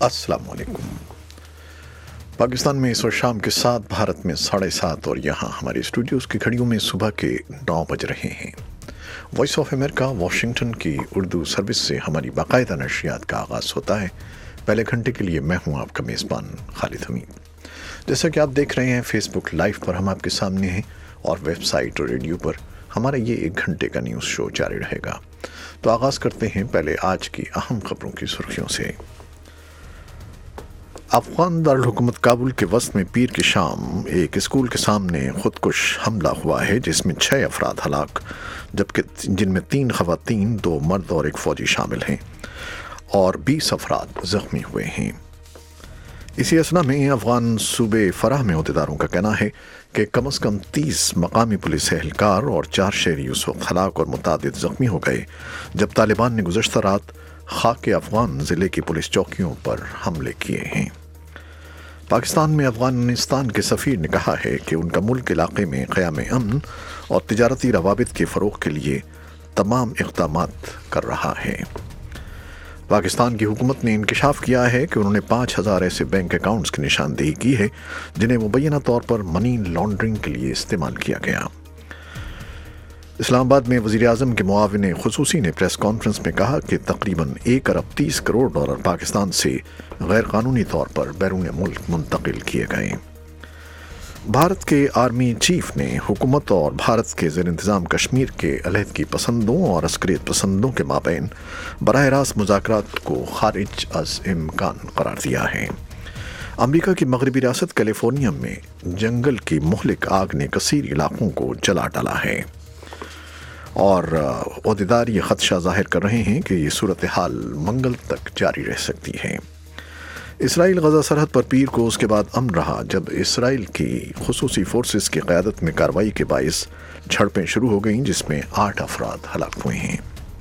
अस्सलाम वालेकुम। पाकिस्तान में इस वक्त शाम के 7, भारत में 7:30 और यहाँ हमारे स्टूडियोज़ की घड़ियों में सुबह के 9 बज रहे हैं। वॉइस ऑफ अमेरिका वाशिंगटन की उर्दू सर्विस से हमारी बाकायदा नशरियात का आगाज़ होता है। पहले घंटे के लिए मैं हूँ आपका मेज़बान खालिद हमीद। जैसा कि आप देख रहे हैं, फेसबुक लाइव पर हम आपके सामने हैं और वेबसाइट और रेडियो पर हमारा ये 1 घंटे का न्यूज़ शो जारी रहेगा। तो आगाज़ करते हैं पहले आज की अहम खबरों की सुर्खियों से। अफगान दारुल-हुकूमत काबुल के वस्त में पीर की शाम एक स्कूल के सामने खुदकुश हमला हुआ है, जिसमें 6 अफराद हलाक, जबकि जिनमें 3 ख़वातीन, 2 मर्द और 1 फ़ौजी शामिल हैं और 20 अफराद ज़ख्मी हुए हैं। इसी असना में अफगान सूबे फराह में अहदेदारों का कहना है कि कम अज़ कम 30 मकामी पुलिस एहलकार और 4 शहरी उस वक्त हलाक और मुतादिद ज़ख्मी हो गए जब तालिबान ने गुज़श्ता रात खाके अफगान ज़िले की पुलिस चौकियों पर हमले किए हैं। पाकिस्तान में अफगानिस्तान के सफ़ीर ने कहा है कि उनका मुल्क इलाक़े में क़याम अमन और तिजारती रवाबित के फ़रोग़ के लिए तमाम इक़दामात कर रहा है। पाकिस्तान की हुकूमत ने इंकशाफ किया है कि उन्होंने 5000 ऐसे बैंक अकाउंट्स की निशानदेही की है जिन्हें मुबैना तौर पर मनी लॉन्ड्रिंग के लिए इस्तेमाल किया गया। इस्लामाबाद में वज़ीर आज़म के मुआविन ख़ुसूसी ने प्रेस कॉन्फ्रेंस में कहा कि तकरीबन 1 अरब 30 करोड़ डॉलर पाकिस्तान से गैर कानूनी तौर पर बैरून मुल्क मुंतकिल किए गए। भारत के आर्मी चीफ ने हुकूमत और भारत के ज़ेर इंतज़ाम कश्मीर के अलहदगी पसंदों और अस्करियत पसंदों के माबैन बराह रास्त मुज़ाकरात को खारिज अज़ इम्कान करार दिया है। अमरीका की मगरबी रियासत कैलिफोर्निया में जंगल की मुहलिक आग ने कसीर इलाकों को जला डाला है और अहदेदार ये ख़दशा ज़ाहिर कर रहे हैं कि ये सूरत हाल मंगल तक जारी रह सकती है। इसराइल गज़ा सरहद पर पीर को उसके बाद अमन रहा जब इसराइल की खुसूसी फोर्सेस की क़यादत में कार्रवाई के बाइस झड़पें शुरू हो गईं, जिसमें 8 अफराद हलाक हुए हैं।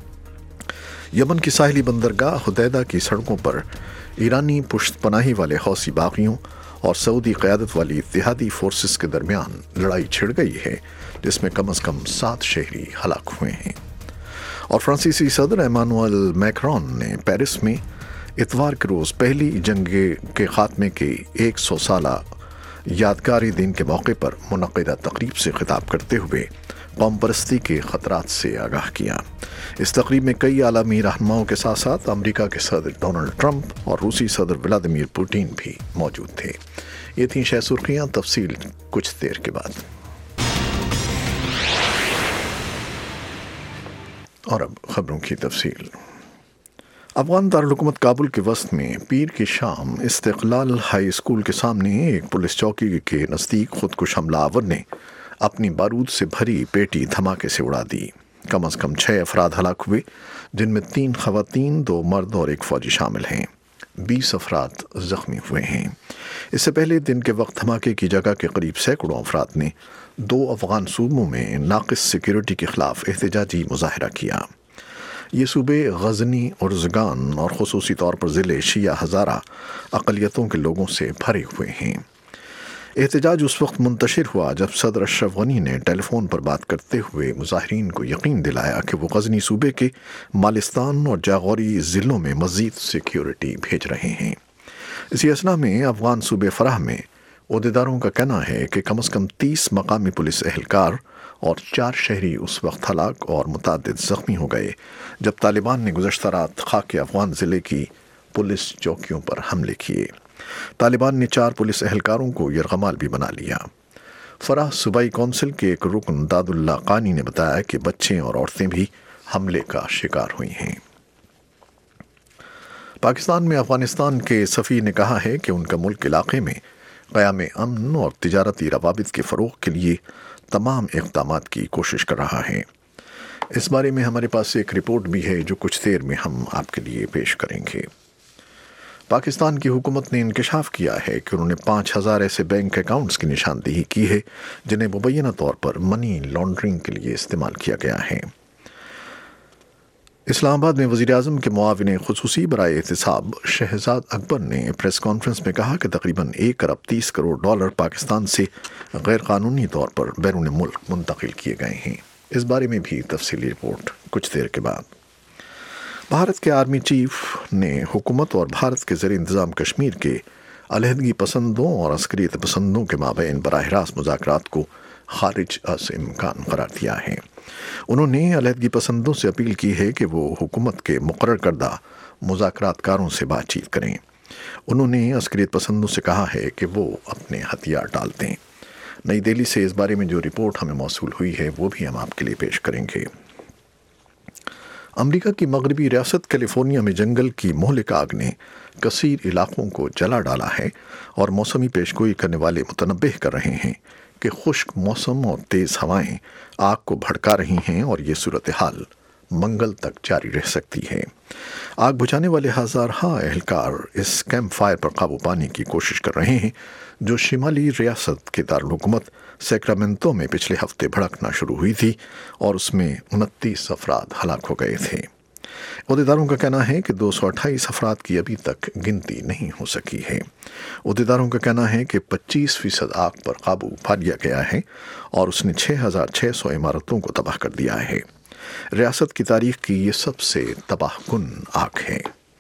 यमन की साहिली बंदरगाह हुदैदा की सड़कों पर ईरानी पुश्तपनाही वाले हौसी बागियों और सऊदी क़यादत वाली इत्तेहादी फोर्सेस के दरमियान लड़ाई छिड़ गई है, जिसमें कम अज़ कम 7 शहरी हलाक हुए हैं। और फ्रांसीसी सदर एमानुएल मैक्रोन ने पेरिस में इतवार के रोज़ पहली जंग के ख़ात्मे के 100 साला यादगारी दिन के मौके पर मुनक़िदा तकरीब से खिताब करते हुए कौम परस्ती के ख़तरात से आगाह किया। इस तकरीब में कई आलमी रहनुमाओं के साथ साथ अमरीका के सदर डोनाल्ड ट्रंप और रूसी सदर व्लादिमीर पुतिन भी मौजूद थे। ये थीं शह सुर्खियाँ, तफसील कुछ देर के बाद। और अब खबरों की तफसील। अफगान दारुल-हुकूमत काबुल के वस्त में पीर की शाम इस्तिक़लाल हाई स्कूल के सामने एक पुलिस चौकी के नज़दीक खुदकुश हमलावर ने अपनी बारूद से भरी पेटी धमाके से उड़ा दी। कम अज़ कम 6 अफराद हलाक हुए, जिनमें 3 ख़वातीन, 2 मर्द और 1 फ़ौजी शामिल हैं। 20 अफराद ज़ख्मी हुए हैं। इससे पहले दिन के वक्त धमाके की जगह के करीब सैकड़ों अफराद ने 2 अफ़गान सूबों में नाक़िस सिक्योरिटी के ख़िलाफ़ एहतजाजी मुज़ाहरा किया। ये सूबे गज़नी, उर्ज़गान और ख़ुसूसी तौर पर ज़िले शिया हज़ारा अक़लियतों के लोगों से भरे हुए हैं। एहतजाज उस वक्त मुंतशिर हुआ जब सदर अशरफ गनी ने टेलीफोन पर बात करते हुए मुज़ाहिरीन को यकीन दिलाया कि वो गज़नी सूबे के मालिस्तान और जागौरी ज़िलों में मज़ीद सिक्योरिटी भेज रहे हैं। इसी असना में अफगान सूबे फराह में अहदेदारों का कहना है कि कम अज़ कम 30 मकामी पुलिस एहलकार और 4 शहरी उस वक्त हलाक और मुतादिद ज़ख्मी हो गए जब तालिबान ने गुज़श्ता रात खाके अफगान ज़िले की पुलिस चौकियों पर हमले किए। तालिबान ने 4 पुलिस एहलकारों को यरगमाल भी बना लिया। फराह सूबाई कौंसिल के एक रुकन दादुल्ला कानी ने बताया कि बच्चे और औरतें भी हमले का शिकार हुई हैं। पाकिस्तान में अफगानिस्तान के सफ़ीर ने कहा है कि उनका मुल्क इलाक़े में क़याम अमन और तिजारती रवाबित के फ़रोग़ के लिए तमाम इक़दामात की कोशिश कर रहा है। इस बारे में हमारे पास एक रिपोर्ट भी है जो कुछ देर में हम आपके लिए पेश करेंगे। पाकिस्तान की हुकूमत ने इंकशाफ किया है कि उन्होंने 5000 ऐसे बैंक अकाउंट्स की निशानदेही की है जिन्हें मुबैना तौर पर मनी लॉन्ड्रिंग के लिए इस्तेमाल किया गया है। इस्लामाबाद में वज़ीर आज़म के मुआविन ख़ुसूसी बराए एहतिसाब शहजाद अकबर ने प्रेस कॉन्फ्रेंस में कहा कि तकरीबन 1 अरब 30 करोड़ डॉलर पाकिस्तान से गैर कानूनी तौर पर बैरून मुल्क मुंतकिल किए गए हैं। इस बारे में भी तफसीली रिपोर्ट कुछ देर के बाद। भारत के आर्मी चीफ ने हुकूमत और भारत के ज़ेर इंतज़ाम कश्मीर के अलहदगी पसंदों और अस्करियत पसंदों के माबैन बराह रास्त मुज़ाकरात को खारिज अस इम्कान करार दिया है। उन्होंने अलहदगी पसंदों से अपील की है कि वो हुकूमत के मुकर्रर करदा मुज़ाकरातकारों से बातचीत करें। उन्होंने अस्करियत पसंदों से कहा है कि वो अपने हथियार डाल दें। नई दिल्ली से इस बारे में जो रिपोर्ट हमें मौसूल हुई है वो भी हम आपके लिए पेश करेंगे। अमेरिका की मगरबी रियासत कैलिफोर्निया में जंगल की मोहलिक आग ने कसीर इलाकों को जला डाला है और मौसमी पेशगोई करने वाले मुतनब्बिह कर रहे हैं कि खुश्क मौसम और तेज़ हवाएं आग को भड़का रही हैं और ये सूरत हाल मंगल तक जारी रह सकती है। आग बुझाने वाले हज़ारों एहलकार इस कैंप फायर पर काबू पाने की कोशिश कर रहे हैं जो शिमाली रियासत के दारुल-हुकूमत सैक्रामेंटो में पिछले हफ्ते भड़कना शुरू हुई थी और उसमें 29 अफराद हलाक हो गए थे। उहदेदारों का कहना है कि 228 अफराद की अभी तक गिनती नहीं हो सकी है। उहदेदारों का कहना है कि 25% आग पर काबू पा लिया गया है और उसने 6,600 इमारतों को तबाह कर दिया है। रियासत की तारीख की ये सबसे तबाहकुन आग है।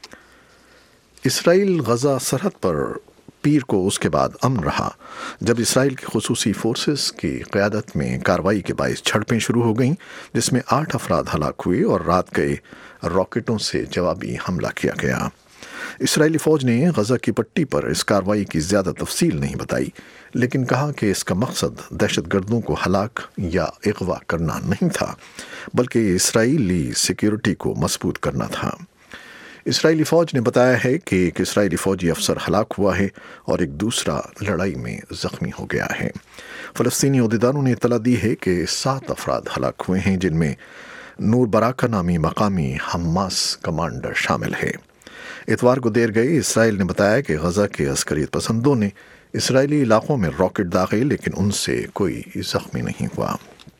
इसराइल गजा सरहद पर पीर को उसके बाद अमन रहा जब इसराइल की खुसूसी फोर्सेस की क़यादत में कार्रवाई के बाइस झड़पें शुरू हो गईं, जिसमें 8 अफराद हलाक हुए और रात गए रॉकेटों से जवाबी हमला किया गया। इसराइली फ़ौज ने गजा की पट्टी पर इस कार्रवाई की ज़्यादा तफसील नहीं बताई, लेकिन कहा कि इसका मकसद दहशतगर्दों को हलाक या अगवा करना नहीं था, बल्कि इसराइली सिक्योरिटी को मजबूत करना था। इसराइली फ़ौज ने बताया है कि एक इसराइली फ़ौजी अफसर हलाक हुआ है और एक दूसरा लड़ाई में ज़ख्मी हो गया है। फ़लस्तीनी अहदेदारों ने इत्तला दी है कि 7 अफराद हलाक हुए हैं, जिनमें नूर बराका नामी मकामी हमास कमांडर शामिल है। इतवार को देर गई इसराइल ने बताया कि गजा के अस्करियत पसंदों ने इसराइली इलाकों में रॉकेट दागे, लेकिन उनसे कोई ज़ख्मी नहीं हुआ।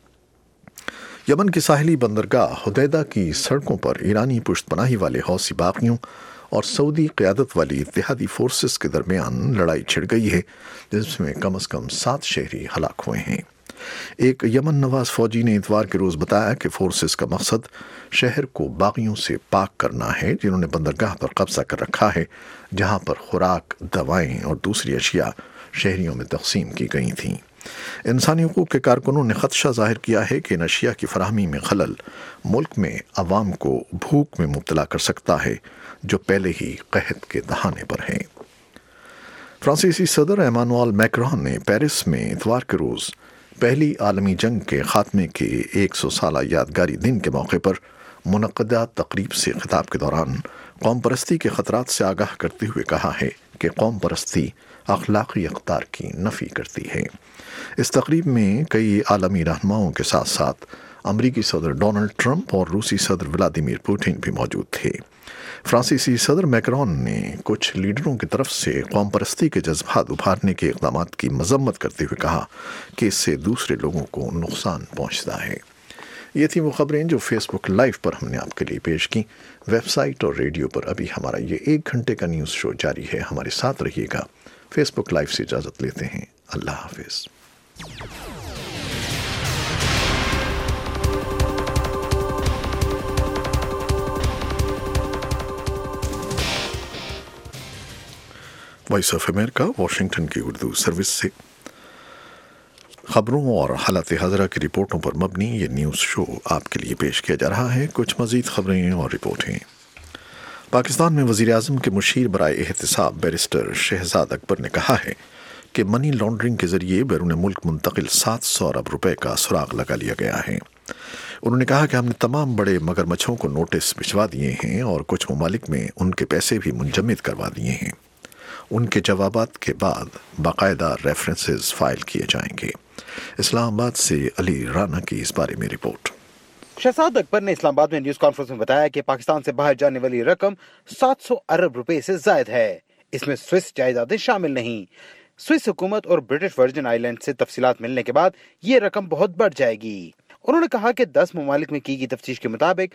यमन की साहिली बंदरगाह हुदैदा की सड़कों पर ईरानी पुश्तपनाही वाले हौसी बागियों और सऊदी क़यादत वाली इत्तेहादी फोर्सेस के दरमियान लड़ाई छिड़ गई है, जिसमें कम से कम 7 शहरी हलाक हुए हैं। एक यमन नवाज फौजी ने इतवार के रोज़ बताया कि फोर्सेस का मकसद शहर को बागियों से पाक करना है, जिन्होंने बंदरगाह पर कब्जा कर रखा है, जहां पर खुराक, दवाएं और दूसरी अशिया शहरियों में तकसीम की गई थीं। इंसानी हुकूक के कारकुनों ने खदशा जाहिर किया है कि इन अशिया की फराहमी में खलल मुल्क में अवाम को भूख में मुब्तला कर सकता है, जो पहले ही कहत के दहाने पर है। फ्रांसीसी सदर एमानुएल मैक्रोन ने पेरिस में इतवार के रोज़ पहली आलमी जंग के खात्मे के 100 साला यादगारी दिन के मौके पर मुनक़दा तकरीब से खिताब के दौरान कौम परस्ती के ख़तरात से आगाह करते हुए कहा है कि कौम परस्ती अखलाक़ी अक़दार की नफ़ी करती है। इस तकरीब में कई आलमी रहनुमाओं के साथ साथ अमरीकी सदर डोनाल्ड ट्रंप और रूसी सदर व्लादिमीर पुतिन भी मौजूद थे। फ्रांसीसी सदर मैक्रोन ने कुछ लीडरों की तरफ से कौम परस्ती के जज्बात उभारने के इक़दामात की मजम्मत करते हुए कहा कि इससे दूसरे लोगों को नुकसान पहुंचता है। ये थी वो खबरें जो फेसबुक लाइव पर हमने आपके लिए पेश की। वेबसाइट और रेडियो पर अभी हमारा ये 1 घंटे का न्यूज़ शो जारी है। हमारे साथ रहिएगा। फेसबुक लाइव से इजाज़त लेते हैं। अल्लाह हाफिज़। वॉइस ऑफ अमेरिका वाशिंगटन की उर्दू सर्विस से खबरों और हालात हाज़िरा की रिपोर्टों पर मबनी ये न्यूज़ शो आपके लिए पेश किया जा रहा है। कुछ मज़ीद खबरें और रिपोर्टें। पाकिस्तान में वज़ीर-ए-आज़म के मुशीर बराए एहतिसाब बैरिस्टर शहजाद अकबर ने कहा है कि मनी लॉन्ड्रिंग के ज़रिए बैरून मुल्क मुंतकिल 700 अरब रुपए का सुराग लगा लिया गया है। उन्होंने कहा कि हमने तमाम बड़े मगरमच्छों को नोटिस भिजवा दिए हैं और कुछ ममालिक में उनके पैसे भी मुंजमद करवा दिए हैं। उनके जवाबात के बाद बाकायदा रेफरेंसेस फाइल किए जाएंगे। इस्लामाबाद से अली राना की इस बारे में रिपोर्ट। शहजाद अकबर ने इस्लामाबाद में न्यूज़ कॉन्फ्रेंस में बताया कि पाकिस्तान से बाहर जाने वाली रकम 700 अरब रुपए से जायद है। इसमें स्विस जायदादें शामिल नहीं। स्विस हुकूमत और ब्रिटिश वर्जिन आइलैंड से तफसीलात मिलने के बाद ये रकम बहुत बढ़ जाएगी। انہوں نے کہا کہ 10 ممالک میں کی گئی تفتیش کے مطابق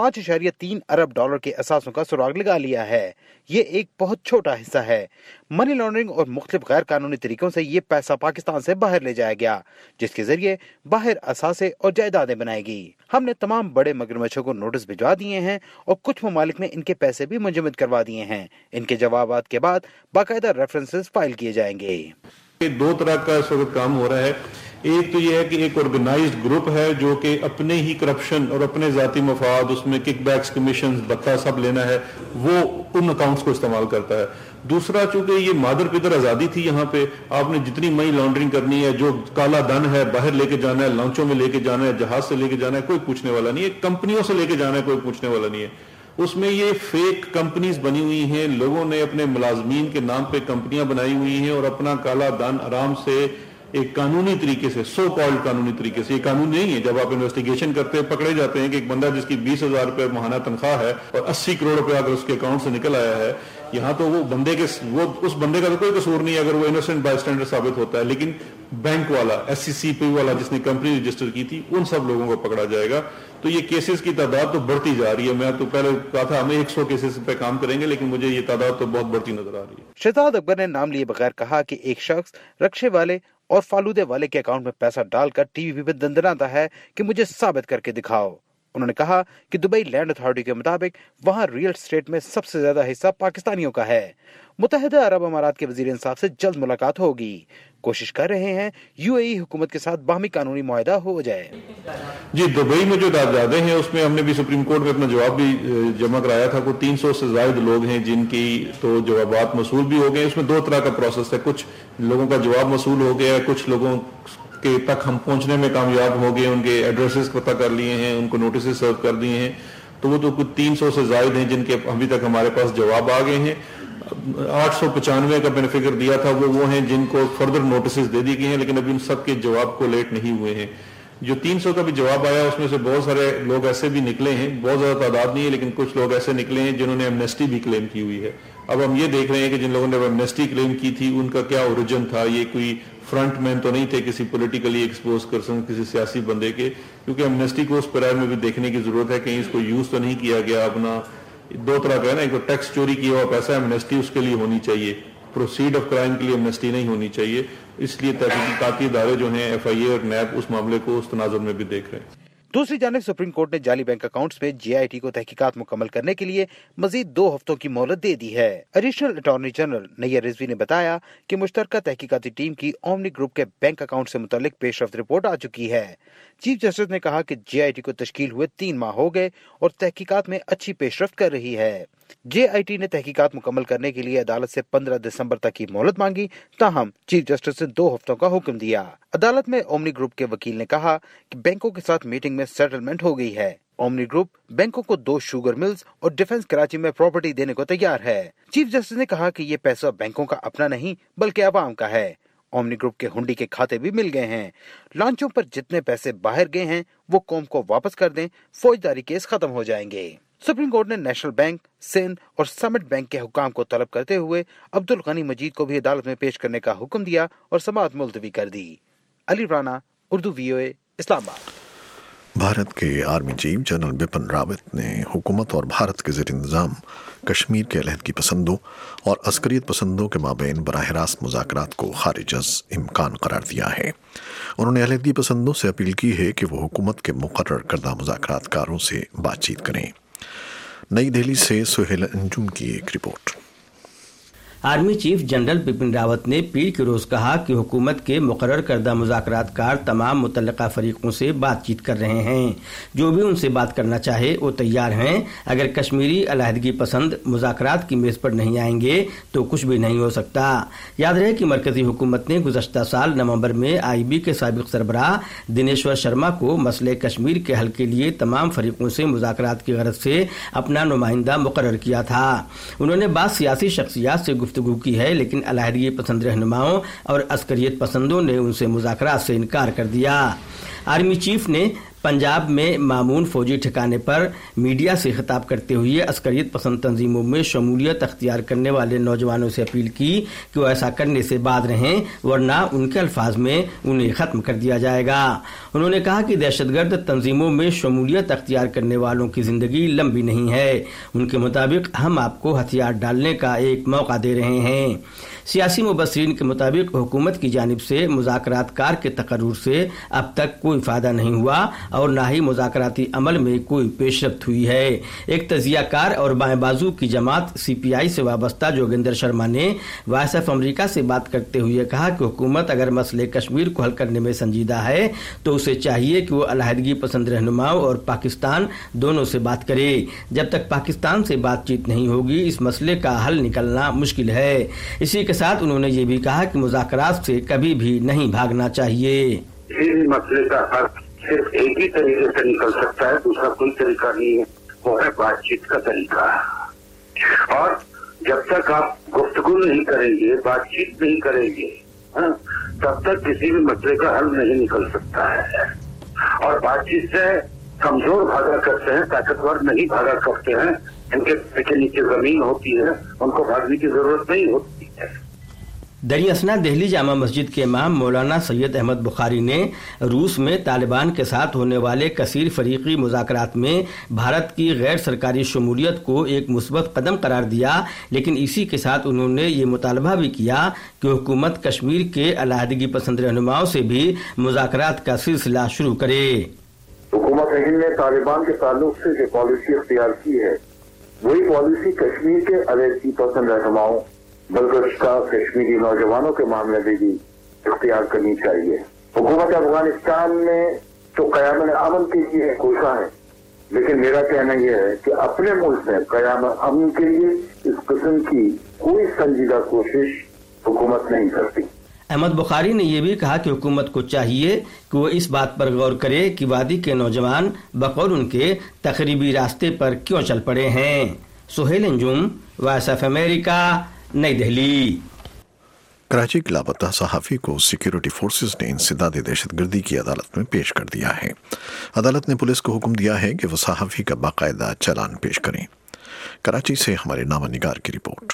5.3 ارب ڈالر کے اثاثوں کا سراغ لگا لیا ہے۔ یہ ایک بہت چھوٹا حصہ ہے۔ منی لانڈرنگ اور مختلف غیر قانونی طریقوں سے یہ پیسہ پاکستان سے باہر لے جایا گیا، جس کے ذریعے باہر اثاثے اور جائیدادیں بنائی گئی۔ ہم نے تمام بڑے مگرمچھوں کو نوٹس بھجوا دیے ہیں اور کچھ ممالک نے ان کے پیسے بھی منجمد کروا دیے ہیں۔ ان کے جوابات کے بعد باقاعدہ ریفرنسز فائل کیے جائیں گے۔ دو طرح کا اس وقت کام ہو رہا ہے۔ ایک تو یہ ہے کہ ایک آرگنائزڈ گروپ ہے جو کہ اپنے ہی کرپشن اور اپنے ذاتی مفاد، اس میں کک بیکس، کمیشنز، بھتہ سب لینا ہے، وہ ان اکاؤنٹس کو استعمال کرتا ہے۔ دوسرا، چونکہ یہ مادر پدر آزادی تھی، یہاں پہ آپ نے جتنی منی لانڈرنگ کرنی ہے، جو کالا دھن ہے باہر لے کے جانا ہے، لانچوں میں لے کے جانا ہے، جہاز سے لے کے جانا ہے، کوئی پوچھنے والا نہیں ہے، کمپنیوں سے لے کے جانا ہے، کوئی پوچھنے والا نہیں ہے۔ اس میں یہ فیک کمپنیز بنی ہوئی ہیں، لوگوں نے اپنے ملازمین کے نام پہ کمپنیاں بنائی ہوئی ہیں اور اپنا کالا دھن آرام سے ایک قانونی طریقے سے، سو کالڈ قانونی طریقے سے، یہ قانون نہیں ہے، جب آپ انویسٹیگیشن کرتے ہیں پکڑے جاتے ہیں کہ ایک بندہ جس کی 20,000 روپے ماہانہ تنخواہ ہے اور 80 کروڑ روپے اگر اس کے اکاؤنٹ سے نکل آیا ہے، یہاں تو وہ اس بندے کا تو کوئی قصور نہیں ہے اگر وہ انوسنٹ بائی اسٹینڈر ثابت ہوتا ہے، لیکن بینک والا، SCCP والا جس نے کمپنی رجسٹر کی تھی، ان سب لوگوں کو پکڑا جائے گا۔ تو یہ کیسز کی تعداد تو بڑھتی جا رہی ہے۔ میں تو پہلے کہا تھا ہمیں 100 کیسز پہ کام کریں گے، لیکن مجھے یہ تعداد تو بہت بڑھتی نظر آ رہی ہے۔ شہزاد اکبر نے نام لیے بغیر کہا کہ ایک شخص رکشے والے اور فالودے والے کے اکاؤنٹ میں پیسہ ڈال کر ٹی وی پہ دندناتا ہے کہ مجھے ثابت کر کے دکھاؤ۔ انہوں نے کہا کہ دبئی لینڈ اتھارٹی کے مطابق وہاں ریئل اسٹیٹ میں سب سے زیادہ حصہ پاکستانیوں کا ہے۔ متحدہ عرب امارات کے وزیر انصاف سے جلد ملاقات ہوگی۔ کوشش کر رہے ہیں UAE حکومت کے ساتھ باہمی قانونی معاہدہ ہو جائے۔ جی، دبئی میں جو جائیدادیں ہیں اس میں ہم نے بھی سپریم کورٹ میں اپنا جواب بھی جمع کرایا تھا۔ کوئی 300 سے زائد لوگ ہیں جن کی تو جوابات موصول بھی ہو گئے۔ اس میں دو طرح کا پروسیس ہے، کچھ لوگوں کا جواب موصول ہو گیا ہے، کچھ لوگوں کے تک ہم پہنچنے میں کامیاب ہو گئے، ان کے ایڈریسز پتہ کر لیے ہیں، ان کو نوٹسز سرو کر دیے ہیں۔ تو وہ تو کچھ 300 سے زائد ہیں جن کے ابھی تک ہمارے پاس جواب آ گئے ہیں۔ 895 کا میں نے فگر دیا تھا، وہ ہیں جن کو فردر نوٹسز دے دی گئی ہیں، لیکن ابھی ان سب کے جواب کو لیٹ نہیں ہوئے ہیں۔ جو 300 کا بھی جواب آیا اس میں سے بہت سارے لوگ ایسے بھی نکلے ہیں، بہت زیادہ تعداد نہیں ہے لیکن کچھ لوگ ایسے نکلے ہیں جنہوں نے ایمنیسٹی بھی کلیم کی ہوئی ہے۔ اب ہم یہ دیکھ رہے ہیں کہ جن لوگوں نے ایمنیسٹی کلیم کی تھی ان کا کیا اوریجن تھا، یہ کوئی فرنٹ مین تو نہیں تھے کسی پولیٹیکلی ایکسپوز پرسن، کسی سیاسی بندے کے، کیونکہ ایمنیسٹی کو اس پیرائر میں بھی دیکھنے کی ضرورت ہے کہیں اس کو یوز تو نہیں کیا گیا۔ اپنا دو طرح کا ہے نا، ایک تو ٹیکس چوری کیا ہوا پیسہ، ایمنیسٹی اس کے لیے ہونی چاہیے، پروسیڈ آف کرائم کے لیے ایمنیسٹی نہیں ہونی چاہیے۔ اس لیے تحقیقاتی ادارے جو ہیں FIA اور نیب اس معاملے کو اس تناظر میں بھی دیکھ رہے ہیں۔ دوسری جانب سپریم کورٹ نے جعلی بینک اکاؤنٹس میں GIT کو تحقیقات مکمل کرنے کے لیے مزید 2 ہفتوں کی مہلت دے دی ہے۔ Additional attorney general Nayyar Rizvi نے بتایا کہ مشترکہ تحقیقاتی ٹیم کی اومنی گروپ کے بینک اکاؤنٹ سے متعلق پیش رفت رپورٹ آ چکی ہے۔ چیف جسٹس نے کہا کہ GIT کو تشکیل ہوئے 3 ماہ ہو گئے اور تحقیقات میں اچھی پیش رفت کر رہی ہے۔ GIT نے تحقیقات مکمل کرنے کے لیے عدالت سے 15 دسمبر تک کی مہلت مانگی، تاہم چیف جسٹس نے 2 ہفتوں کا حکم دیا۔ عدالت میں اومنی گروپ کے وکیل نے کہا کہ بینکوں کے ساتھ میٹنگ میں سیٹلمنٹ ہو گئی ہے۔ اومنی گروپ بینکوں کو 2 شوگر ملز اور ڈیفنس کراچی میں پراپرٹی دینے کو تیار ہے۔ چیف جسٹس نے کہا کہ یہ پیسہ بینکوں کا اپنا نہیں بلکہ عوام کا ہے۔ اومنی گروپ کے ہنڈی کے کھاتے بھی مل گئے ہیں۔ لانچوں پر جتنے پیسے باہر گئے ہیں وہ قوم کو واپس کر دیں، فوجداری کیس ختم ہو جائیں گے۔ سپریم کورٹ نے نیشنل بینک، سندھ اور سمٹ بینک کے حکام کو طلب کرتے ہوئے عبدالغنی مجید کو بھی عدالت میں پیش کرنے کا حکم دیا اور سماعت ملتوی کر دی۔ علی رانا، اردو VOA، اسلام آباد۔ بھارت کے army chief general Bipin Rawat نے حکومت اور بھارت کے زیر انتظام کشمیر کے علیحدگی پسندوں اور عسکریت پسندوں کے مابین براہ راست مذاکرات کو خارج از امکان قرار دیا ہے۔ انہوں نے علیحدگی پسندوں سے اپیل کی ہے کہ وہ حکومت کے مقرر کردہ مذاکرات کاروں سے بات چیت کریں۔ نئی دہلی سے سہیل انجم کی ایک report. Army chief general Bipin Rawat نے پیر کے روز کہا کہ حکومت کے مقرر کردہ مذاکرات کار تمام متعلقہ فریقوں سے بات چیت کر رہے ہیں، جو بھی ان سے بات کرنا چاہے وہ تیار ہیں۔ اگر کشمیری علیحدگی پسند مذاکرات کی میز پر نہیں آئیں گے تو کچھ بھی نہیں ہو سکتا۔ یاد رہے کہ مرکزی حکومت نے گزشتہ سال نومبر میں IB کے سابق سربراہ دنیشور شرما کو مسئلہ کشمیر کے حل کے لیے تمام فریقوں سے مذاکرات کی غرض سے اپنا نمائندہ مقرر کیا تھا۔ انہوں نے بعض سیاسی شخصیات سے گفتگو کی ہے، لیکن علیحدگی پسند رہنماؤں اور عسکریت پسندوں نے ان سے مذاکرات سے انکار کر دیا۔ آرمی چیف نے पंजाब में मामून फौजी ठिकाने पर मीडिया से खिताब करते हुए अस्करियत पसंद तंजीमों में शमूलियत अख्तियार करने वाले नौजवानों से अपील की कि वो ऐसा करने से बाज रहें, वरना उनके अल्फाज में उन्हें ख़त्म कर दिया जाएगा। उन्होंने कहा कि दहशतगर्द तंजीमों में शमूलियत अख्तियार करने वालों की ज़िंदगी लंबी नहीं है। उनके मुताबिक हम आपको हथियार डालने का एक मौका दे रहे हैं। सियासी मुबस्सिरीन के मुताबिक हुकूमत की जानिब से मुज़ाकरात कार के तकर्रुर से अब तक कोई फ़ायदा नहीं हुआ और ना ही मुज़ाकराती अमल में कोई पेशरफ्त हुई है। एक तजियाकार और बाएं बाजू की जमात CPI से वाबस्ता जोगिंदर शर्मा ने वॉइस ऑफ अमेरिका से बात करते हुए कहा कि हुकूमत अगर मसले कश्मीर को हल करने में संजीदा है तो उसे चाहिए कि वो अलहदगी पसंद रहनुमाओं और पाकिस्तान दोनों से बात करे। जब तक पाकिस्तान से बातचीत नहीं होगी इस मसले का हल निकलना मुश्किल है। इसी के साथ उन्होंने ये भी कहा कि मुज़ाकरात से कभी भी नहीं भागना चाहिए। इस मसले का हल सिर्फ एक ही तरीके से निकल सकता है, दूसरा कोई तरीका नहीं है, वो है बातचीत का तरीका। और जब तक आप गुफ्तगू नहीं करेंगे, बातचीत नहीं करेंगे, तब तक किसी भी मसले का हल नहीं निकल सकता है। और बातचीत से कमजोर भागा करते हैं, ताकतवर नहीं भागा करते हैं। इनके नीचे जमीन होती है, उनको भागने की जरूरत नहीं होती है। दरियासना दिल्ली जामा मस्जिद के इमाम मौलाना सैयद अहमद बुखारी ने रूस में तालिबान के साथ होने वाले कसीर फरीकी मुज़ाकरात में भारत की गैर सरकारी शमूलियत को एक मुस्बत कदम करार दिया, लेकिन इसी के साथ उन्होंने ये मुतालबा भी किया कि हुकूमत कश्मीर के अलहदगी पसंद रहनुमाओं से भी मुज़ाकरात का सिलसिला शुरू करे। हुकूमत हिंद ने तालिबान के ताल्लुक से जो पॉलिसी अख्तियार की है वही पॉलिसी कश्मीर के अलहदगी पसंद रहनुमाओं बल्कि कश्मीरी नौजवानों के मामले में भी इख्तियार करनी चाहिए। हुकूमत अफगानिस्तान में तो क़याम अमन के लिए कोशिश है, लेकिन मेरा कहना यह है कि अपने मुल्क में क़याम अमन के लिए इस किस्म की कोई संजीदा कोशिश हुकूमत नहीं करती। अहमद बुखारी ने यह भी कहा कि हुकूमत को चाहिए कि वो इस बात पर गौर करे कि वादी के नौजवान बकौल उनके तकरीबी रास्ते पर क्यों चल पड़े हैं। Suhail Anjum, voice of America, New Delhi. Karachi के लापता सहाफ़ी को सिक्योरिटी फोर्सेस ने इंसदाद दहशतगर्दी की अदालत में पेश कर दिया है। अदालत ने पुलिस को हुक्म दिया है कि वो सहाफ़ी का बाकायदा चालान पेश करें। कराची से हमारे नामा निगार की रिपोर्ट।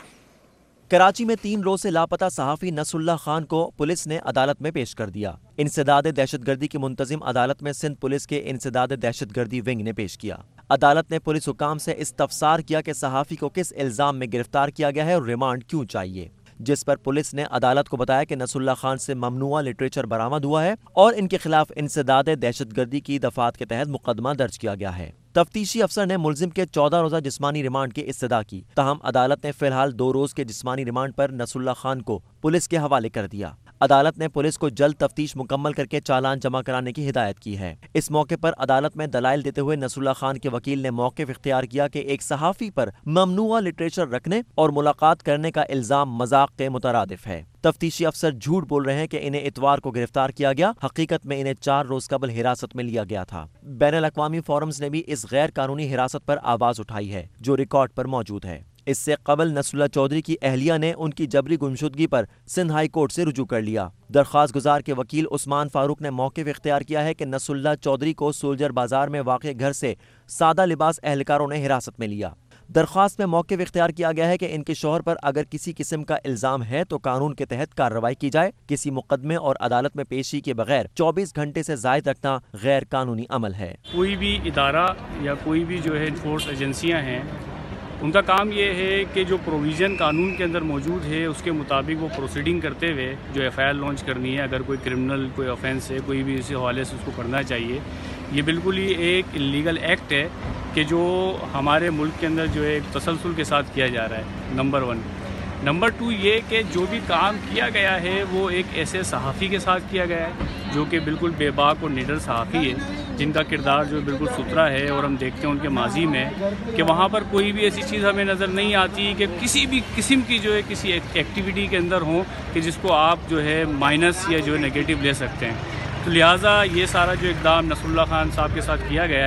कराची में 3 रोज से लापता सहाफ़ी नसरुल्लाह खान को पुलिस ने अदालत में पेश कर दिया। इंसदाद दहशतगर्दी की मुंतजिम अदालत में सिंध पुलिस के इंसदाद दहशतगर्दी विंग ने पेश किया। अदालत ने पुलिस हुकाम से इस्तफसार किया कि सहाफ़ी को किस इल्ज़ाम में गिरफ्तार किया गया है और रिमांड क्यों चाहिए, जिस पर पुलिस ने अदालत को बताया कि नसरुल्लाह खान से ममनुआ लिटरेचर बरामद हुआ है और इनके खिलाफ इंसदाद दहशतगर्दी की दफात के तहत मुकदमा दर्ज किया गया है। तफ्तीशी अफसर ने मुलजिम के 14 रोज़ा जिस्मानी रिमांड की इस्तदा की। ताहम अदालत ने फिलहाल 2 रोज के जिस्मानी रिमांड पर नसरुल्लाह खान को पुलिस के हवाले कर दिया। अदालत ने पुलिस को जल्द तफ्तीश मुकम्मल करके चालान जमा कराने की हिदायत की है। इस मौके पर अदालत में दलाइल देते हुए नसरुल्लाह खान के वकील ने मौक़िफ़ इख्तियार किया कि एक सहाफ़ी पर ममनुआ लिटरेचर रखने और मुलाकात करने का इल्ज़ाम मजाक के मुतरादिफ है। तफ्तीशी अफसर झूठ बोल रहे हैं कि इन्हें इतवार को गिरफ्तार किया गया, हकीकत में इन्हें 4 रोज कबल हिरासत में लिया गया था। बैनुल अक़वामी फोरम्स ने भी इस गैर कानूनी हिरासत पर आवाज़ उठाई है जो रिकॉर्ड पर मौजूद है। इससे कबल नसरुल्लाह चौधरी की अहलिया ने उनकी जबरी गुमशुदगी पर सिंध हाई कोर्ट से रुजू कर लिया। दरख्वास्त गुजार के वकील उस्मान फारूक ने मौक़िफ़ इख्तियार किया है कि नसरुल्लाह चौधरी को सोल्जर बाजार में वाक़े घर से सादा लिबास एहलकारों ने हिरासत में लिया। दरख्वास्त में मौक़िफ़ इख्तियार किया गया है कि इनके शौहर पर अगर किसी किस्म का इल्ज़ाम है तो कानून के तहत कार्रवाई की जाए। किसी मुकदमे और अदालत में पेशी के बगैर 24 घंटे से ज़ायद रखना गैर कानूनी अमल है। कोई भी इदारा या कोई भी जो है फोर्स एजेंसियाँ हैं, उनका काम ये है कि जो प्रोविज़न कानून के अंदर मौजूद है उसके मुताबिक वो प्रोसीडिंग करते हुए जो FIR लॉन्च करनी है, अगर कोई क्रिमिनल कोई ऑफेंस है, कोई भी इसी हवाले से उसको करना चाहिए। ये बिल्कुल ही एक इलीगल एक्ट है कि जो हमारे मुल्क के अंदर जो है एक तसलसल के साथ किया जा रहा है, नंबर 1। नंबर 2 ये कि जो भी काम किया गया है वो एक ऐसे सहाफ़ी के साथ किया गया है जो कि बिल्कुल बेबाक और निडर सहाफ़ी है, जिनका किरदार जो बिल्कुल सुथरा है। और हम देखते हैं उनके माजी में कि वहाँ पर कोई भी ऐसी चीज़ हमें नज़र नहीं आती कि किसी भी किस्म की जो है किसी एक्टिविटी के अंदर हो कि जिसको आप जो है माइनस या जो है नेगेटिव ले सकते हैं। तो लिहाजा ये सारा जो इक़दाम नसरुल्लाह खान साहब के साथ किया गया है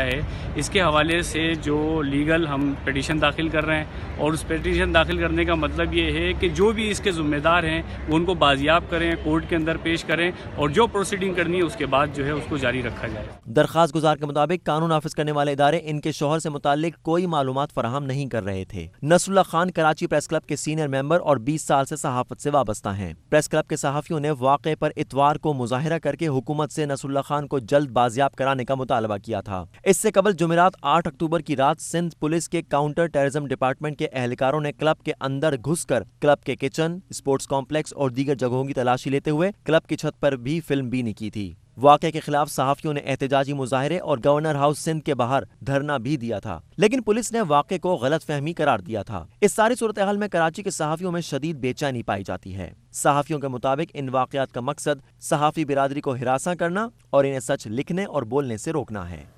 اس کے حوالے سے جو لیگل ہم پیٹیشن داخل کر رہے ہیں، اور اس پیٹیشن داخل کرنے کا مطلب یہ ہے کہ جو بھی اس کے ذمہ دار ہیں وہ ان کو بازیاب کریں، کورٹ کے اندر پیش کریں، اور جو پروسیڈنگ کرنی ہے اس کے بعد جو ہے اس کو جاری رکھا جائے۔ درخواست گزار کے مطابق قانون نافذ کرنے والے ادارے ان کے شوہر سے متعلق کوئی معلومات فراہم نہیں کر رہے تھے۔ Nasrullah Khan Karachi press club کے سینئر ممبر اور 20 سال سے صحافت سے وابستہ ہیں۔ پریس کلب کے صحافیوں نے واقعے پر اتوار کو مظاہرہ کر کے حکومت سے نصر اللہ خان کو جلد بازیاب کرانے کا مطالبہ کیا تھا۔ اس سے قبل جمعرات 8 اکتوبر کی رات سندھ پولیس کے کاؤنٹر ٹیررزم ڈپارٹمنٹ کے اہلکاروں نے کلب کے اندر گھس کر کلب کے کچن، اسپورٹس کمپلیکس اور دیگر جگہوں کی تلاشی لیتے ہوئے کلب کی چھت پر بھی فلم بینی کی تھی۔ واقعے کے خلاف صحافیوں نے احتجاجی مظاہرے اور گورنر ہاؤس سندھ کے باہر دھرنا بھی دیا تھا، لیکن پولیس نے واقعے کو غلط فہمی قرار دیا تھا۔ اس ساری صورتحال میں کراچی کے صحافیوں میں شدید بے چینی پائی جاتی ہے۔ صحافیوں کے مطابق ان واقعات کا مقصد صحافی برادری کو ہراساں کرنا اور انہیں سچ لکھنے اور بولنے سے روکنا ہے۔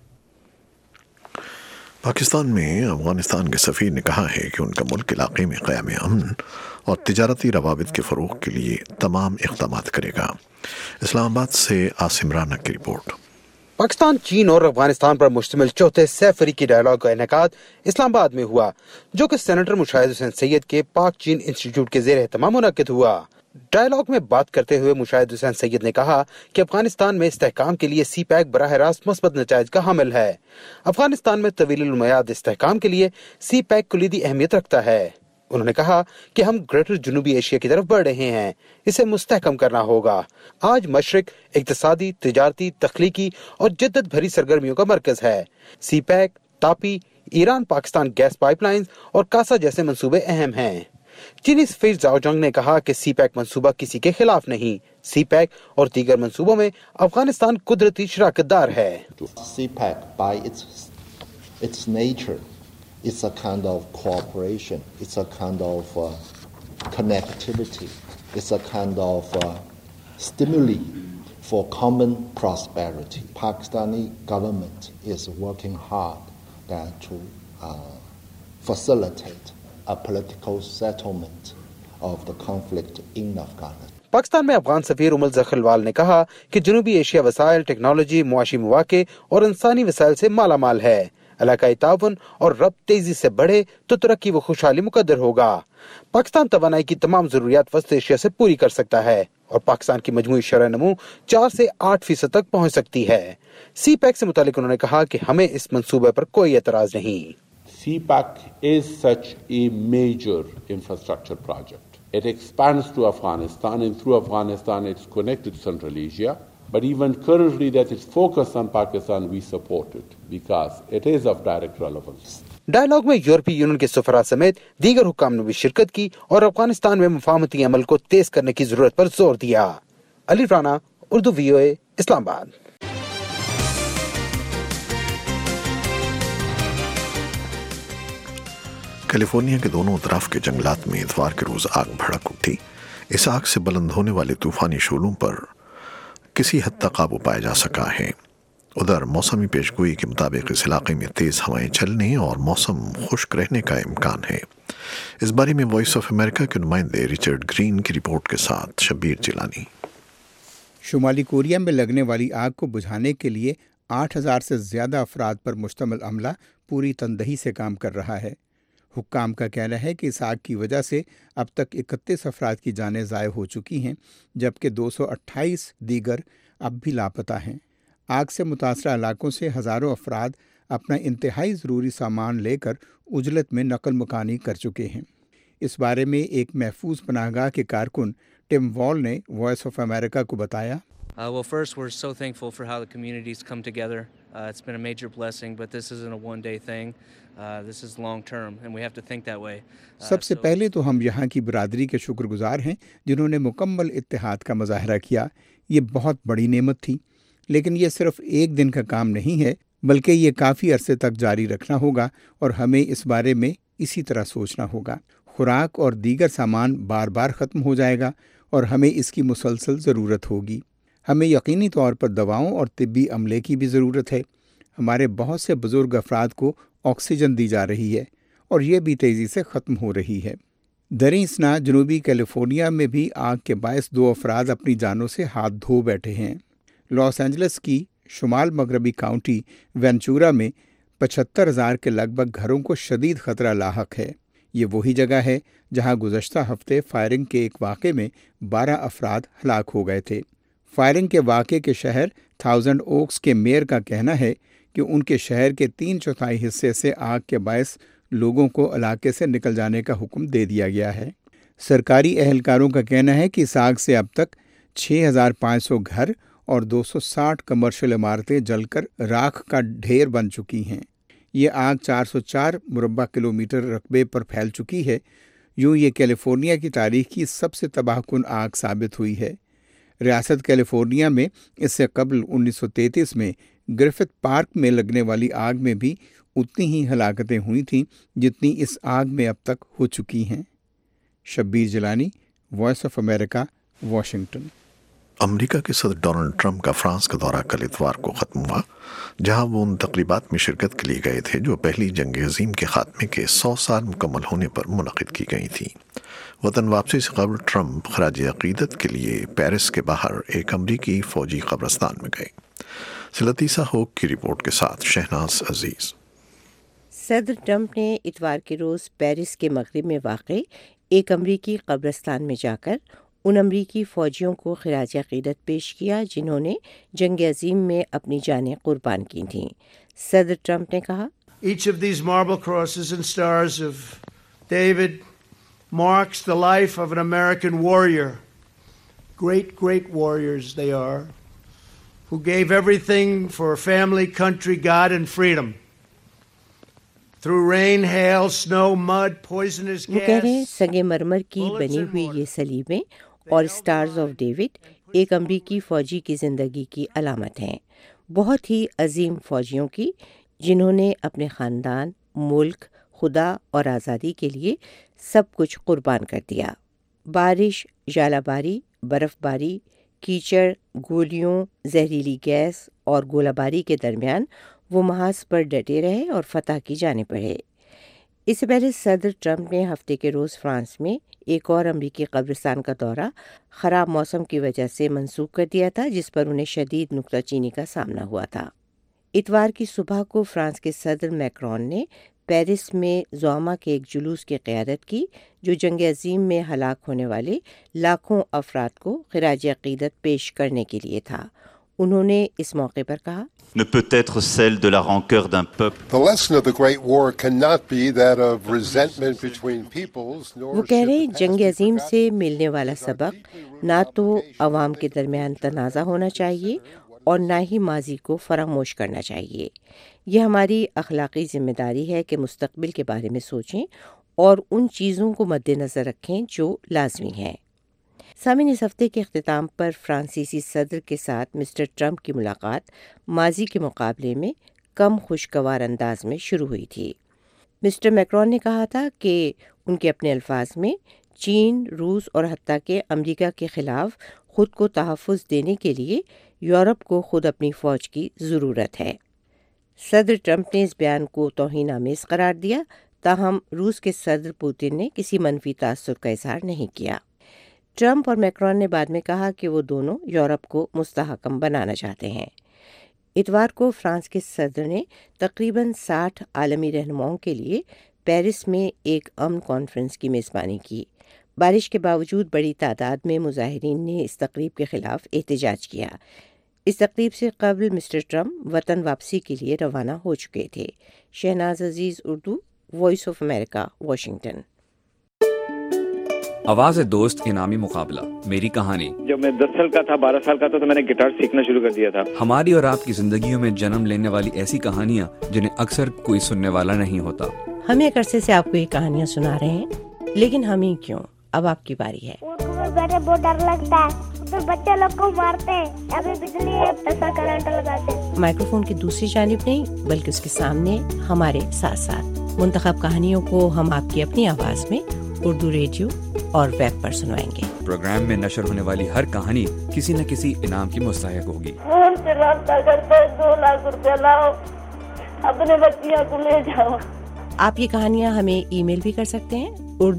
پاکستان میں افغانستان کے سفیر نے کہا ہے کہ ان کا ملک علاقے میں قیام امن اور تجارتی روابط کے فروغ کے لیے تمام اقدامات کرے گا۔ اسلام آباد سے عاصم رانا کی رپورٹ۔ پاکستان، چین اور افغانستان پر مشتمل چوتھے سہ فریقی ڈائیلاگ کا انعقاد اسلام آباد میں ہوا، جو کہ سینیٹر مشاہد حسین سید کے پاک چین انسٹیٹیوٹ کے زیر اہتمام منعقد ہوا۔ ڈائیلاگ میں بات کرتے ہوئے مشاہد حسین سید نے کہا کہ افغانستان میں استحکام کے لیے سی پیک براہ راست مثبت نتائج کا حامل ہے۔ افغانستان میں طویل المیعاد استحکام کے لیے سی پیک کلیدی اہمیت رکھتا ہے۔ انہوں نے کہا کہ ہم گریٹر جنوبی ایشیا کی طرف بڑھ رہے ہیں، اسے مستحکم کرنا ہوگا۔ آج مشرق اقتصادی، تجارتی، تخلیقی اور جدت بھری سرگرمیوں کا مرکز ہے۔ سی pack, Tapi, Iran Pakistan gas pipe lines اور کاسا جیسے منصوبے اہم ہیں۔ چینی سفیر زاؤ جنگ نے کہا کہ سی پیک منصوبہ کسی کے خلاف نہیں، سی پیک اور دیگر منصوبوں میں افغانستان قدرتی شراکت دار ہے۔ CPEC by its nature it's a kind of cooperation, it's a kind of connectivity, it's a kind of stimuli for common prosperity. Pakistani government is working hard to facilitate a political settlement of the conflict in Afghanistan. Pakistan میں افغان سفیر امل زخلوال نے کہا کہ جنوبی Asia وسائل، technology, معاشی مواقع اور انسانی وسائل سے مالا مال ہے۔ علاقائی تعاون اور ربط تیزی سے بڑھے تو ترقی و خوشحالی مقدر ہوگا۔ پاکستان توانائی کی تمام ضروریات وسط ایشیا سے پوری کر سکتا ہے اور پاکستان کی مجموعی شرح نمو 4 سے 8% تک پہنچ سکتی ہے۔ سی پیک سے متعلق انہوں نے کہا کہ ہمیں اس منصوبے پر کوئی اعتراض نہیں۔ CPAC is such a major infrastructure project. It expands to Afghanistan, and through Afghanistan it's connected to Central Asia. But even currently that is focused on Pakistan, we support it because it is of direct relevance. Dialogue میں یورپی union کے سفراء سمیت دیگر حکام نے بھی شرکت کی اور افغانستان میں مفاہمتی عمل کو تیز کرنے کی ضرورت پر زور دیا۔ علی رانا، اردو VOA، اسلام آباد۔ کیلیفورنیا کے دونوں طرف کے جنگلات میں اتوار کے روز آگ بھڑک اٹھی۔ اس آگ سے بلند ہونے والے طوفانی شعلوں پر کسی حد تک قابو پایا جا سکا ہے۔ ادھر موسمی پیشگوئی کے مطابق اس علاقے میں تیز ہوائیں چلنے اور موسم خشک رہنے کا امکان ہے۔ اس بارے میں وائس آف امریکہ کے نمائندے ریچرڈ گرین کی رپورٹ کے ساتھ شبیر جیلانی۔ شمالی کوریا میں لگنے والی آگ کو بجھانے کے لیے 8000 سے زیادہ افراد پر مشتمل عملہ پوری تندہی سے کام کر رہا ہے۔ حکام کا کہنا ہے کہ اس آگ کی وجہ سے اب تک 31 افراد کی جانیں ضائع ہو چکی ہیں، جبکہ 228 دیگر اب بھی لاپتہ ہیں۔ آگ سے متاثرہ علاقوں سے ہزاروں افراد اپنا انتہائی ضروری سامان لے کر عجلت میں نقل مکانی کر چکے ہیں۔ اس بارے میں ایک محفوظ پناہ گاہ کے کارکن ٹم وال نے وائس آف امریکہ کو بتایا۔ Well, first, we're so thankful for how the community's come together. It's been a major blessing, but this isn't a one-day thing. This is long-term, and we have to think that way. سب سے پہلے تو ہم یہاں کی برادری کے شکر گزار ہیں جنہوں نے مکمل اتحاد کا مظاہرہ کیا۔ یہ بہت بڑی نعمت تھی، لیکن یہ صرف ایک دن کا کام نہیں ہے، بلکہ یہ کافی عرصے تک جاری رکھنا ہوگا اور ہمیں اس بارے میں اسی طرح سوچنا ہوگا۔ خوراک اور دیگر سامان بار بار ختم ہو جائے گا اور ہمیں اس کی مسلسل ضرورت ہوگی۔ ہمیں یقینی طور پر دواؤں اور طبی عملے کی بھی ضرورت ہے۔ ہمارے بہت سے بزرگ افراد کو آکسیجن دی جا رہی ہے اور یہ بھی تیزی سے ختم ہو رہی ہے۔ دریں اثنا جنوبی کیلیفورنیا میں بھی آگ کے باعث 2 افراد اپنی جانوں سے ہاتھ دھو بیٹھے ہیں۔ لاس اینجلس کی شمال مغربی کاؤنٹی وینچورا میں 75,000 के लगभग घरों को शदीद खतरा लाहक है। ये वही जगह है जहां गुज़श्ता हफ्ते फायरिंग के एक वाक़े में 12 अफराद हलाक हो गए थे। फायरिंग के वाक़े के शहर थाउजेंड ओक्स के मेयर का कहना है कि उनके शहर के 3/4 हिस्से से आग के बायस लोगों को इलाके से निकल जाने का हुक्म दे दिया गया है। सरकारी एहलकारों का कहना है कि इस आग से अब तक 6,500 घर और 260 कमर्शियल इमारतें जलकर राख का ढेर बन चुकी हैं। ये आग 404 मुरब्बा किलोमीटर रकबे पर फैल चुकी है। यूं ये कैलिफोर्निया की तारीख की सबसे तबाहकुन आग साबित हुई है। रियासत कैलिफोर्निया में इससे कबल 1933 में ग्रिफिथ पार्क में लगने वाली आग में भी उतनी ही हलाकतें हुई थीं जितनी इस आग में अब तक हो चुकी हैं। Shabbir Jilani, voice of America, Washington. America के सदर डोनाल्ड ट्रंप का फ्रांस का दौरा कल इतवार को ख़त्म हुआ, जहां वो उन तकरीबात में शिरकत के लिए गए थे जो पहली जंग अज़ीम के खात्मे के 100 साल मुकम्मल होने पर मुनक़िद की गई थी। वतन वापसी से कबल ट्रंप खराज अक़ीदत के लिए पेरिस के बाहर एक अमरीकी फ़ौजी कब्रिस्तान में गए। लतीफ़ा होक की रिपोर्ट के साथ शहनाज अजीज़। सदर ट्रंप ने इतवार के रोज़ पेरिस के मगरिब में वाक़े एक अमरीकी कब्रिस्तान में जाकर उन अमरीकी फ़ौजियों को खिराज अक़ीदत पेश किया जिन्होंने जंग अज़ीम में अपनी जानें कुर्बान की थीं। सदर ट्रंप ने कहा, Each of these marble crosses and stars of David marks the life of an American warrior. Great, great warriors they are, who gave everything for family, country, God, and freedom. Through rain, hail, snow, mud, poisonous gas. वो कह रहे हैं संगे मरमर की बनी हुई ये सलीबें और स्टार्स ऑफ डेविड एक अमरीकी फ़ौजी की ज़िंदगी की अलामत हैं। बहुत ही अजीम फ़ौजियों की जिन्होंने अपने ख़ानदान, मुल्क, खुदा और आज़ादी के लिए सब कुछ कुर्बान कर दिया। बारिश, जालाबारी, बर्फ़बारी, कीचड़, गोलियों, जहरीली गैस और गोलाबारी के दरमियान वो महाज पर डटे रहे और फतह की जाने पड़े। इससे पहले सदर ट्रंप ने हफ्ते के रोज़ फ्रांस में एक और अमरीकी कब्रिस्तान का दौरा ख़राब मौसम की वजह से मनसूख कर दिया था, जिस पर उन्हें शदीद नुक्ताचीनी का सामना हुआ था। इतवार की सुबह को फ्रांस के सदर मैक्रोन ने पेरिस में ज़ुआमा के एक जुलूस की क़यादत की जो जंग अज़ीम में हलाक होने वाले लाखों अफराद को खिराज अक़ीदत पेश करने के लिए था। उन्होंने इस मौके पर कहा, ne peut être celle de la rancœur d'un peuple. The lesson of the Great War cannot be that of resentment between peoples, nor वो कह रहे जंग अज़ीम से मिलने वाला सबक ना तो अवाम के दरमियान तनाज़ा होना चाहिए और ना ही माजी को फरामोश करना चाहिए। ये हमारी अखलाकी ज़िम्मेदारी है कि मुस्तक़बिल के बारे में सोचें और उन चीज़ों को मद्देनज़र रखें जो लाजमी हैं। सामीन, इस हफ्ते के अख्तिताम पर फ्रांसीसी सदर के साथ मिस्टर ट्रंप की मुलाकात माजी के मुकाबले में कम खुशगवार अंदाज में शुरू हुई थी। मिस्टर मैक्रोन ने कहा था कि उनके अपने अल्फाज में चीन, रूस और हत्ता के अमेरिका के ख़िलाफ़ ख़ुद को तहफ़्फ़ुज़ देने के लिए यूरोप को ख़ुद अपनी फ़ौज की ज़रूरत है। सदर ट्रंप ने इस बयान को तौहीन-आमेज़ करार दिया, ताहम रूस के सदर पुतिन ने किसी मनफी तासुर का इज़हार नहीं किया। ट्रंप और मैक्रोन ने बाद में कहा कि वो दोनों यूरोप को मुस्तहकम बनाना चाहते हैं। इतवार को फ्रांस के सदर ने तकरीबन 60 आलमी रहनुमाओं के लिए पेरिस में एक अमन कॉन्फ्रेंस की मेज़बानी की। बारिश के बावजूद बड़ी तादाद में मुजाहिरीन ने इस तकरीब के ख़िलाफ़ एहतजाज किया। इस तकरीब से कबल मिस्टर ट्रंप वतन वापसी के लिए रवाना हो चुके थे। Shahnaz Aziz, Urdu, voice of America, Washington. आवाज़ दोस्त इनामी मुकाबला, मेरी कहानी। जब मैं 10 साल का था, 12 साल का था तो मैंने गिटार सीखना शुरू कर दिया था। हमारी और आपकी जिंदगियों में जन्म लेने वाली ऐसी कहानियाँ जिन्हें अक्सर कोई सुनने वाला नहीं होता। हम एक अरसे से आपको ये कहानियाँ सुना रहे हैं, लेकिन हम ही क्यों, अब आपकी बारी है। बैठे बहुत डर लगता है, तो बच्चे लोग को मारते हैं, अभी बिजली है, ऐसा करंट लगाते हैं। माइक्रोफोन की दूसरी जानिब नहीं बल्कि उसके सामने हमारे साथ साथ मुंतखब कहानियों को हम आपकी अपनी आवाज में उर्दू रेडियो और वेब पर सुनवाएंगे। प्रोग्राम में नशर होने वाली हर कहानी किसी न किसी इनाम की मुस्तहिक होगी। फोन से रास्ता करते 2 लाख रुपया लाओ, अपने बच्चियों को ले जाओ। आप ये कहानियाँ हमें ईमेल भी कर सकते हैं,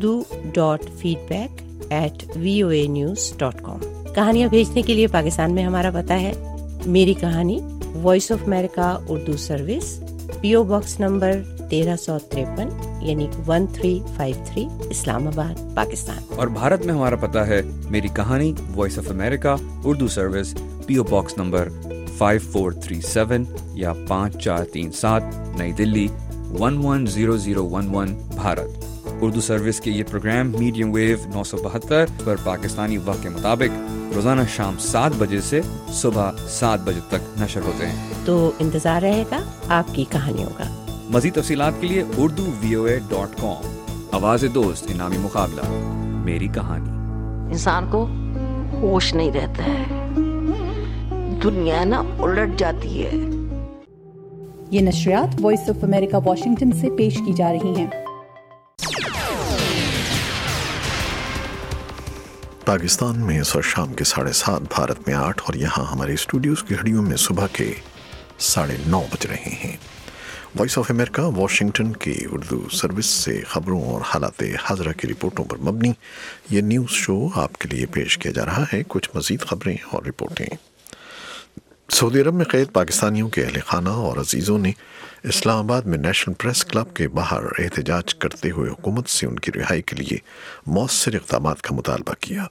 urdu.feedback@voanews.com। कहानियाँ भेजने के लिए पाकिस्तान में हमारा पता है मेरी कहानी, voice of America Urdu service, PO Box number 1353 यानी 1353 इस्लामाबाद पाकिस्तान। और भारत में हमारा पता है मेरी कहानी voice of America Urdu service PO Box number 5437 या 5437 नई दिल्ली 110011 भारत। उर्दू सर्विस के ये प्रोग्राम मीडियम वेव 972 पर पाकिस्तानी वक्त के मुताबिक रोजाना शाम 7 बजे से सुबह 7 बजे तक नशर होते हैं। तो इंतजार रहेगा आपकी कहानियों का। मज़ीद तफसीलात के लिए urduvoa.com। आवाज़ दोस्त इनामी मुकाबला मेरी कहानी। इंसान को होश नहीं रहता है, दुनिया ना उलट जाती है। ये नशरियात वॉइस ऑफ अमेरिका वाशिंगटन से पेश की जा रही हैं। पाकिस्तान में इस वक्त शाम के 7:30, भारत में 8 और यहाँ हमारे स्टूडियोज की घड़ियों में सुबह के 9:30 बज रहे हैं। वॉइस ऑफ अमेरिका वाशिंगटन की उर्दू सर्विस से खबरों और हालात हाज़रा की रिपोर्टों पर मबनी ये न्यूज़ शो आपके लिए पेश किया जा रहा है। कुछ मज़ीद खबरें और रिपोर्टें। सऊदी अरब में कैद पाकिस्तानियों के अहल खाना और अजीज़ों ने इस्लामाबाद में नेशनल प्रेस क्लब के बाहर एहतजाज करते हुए हुकूमत से उनकी रिहाई के लिए मौसर इक़दामात का मुतालबा किया।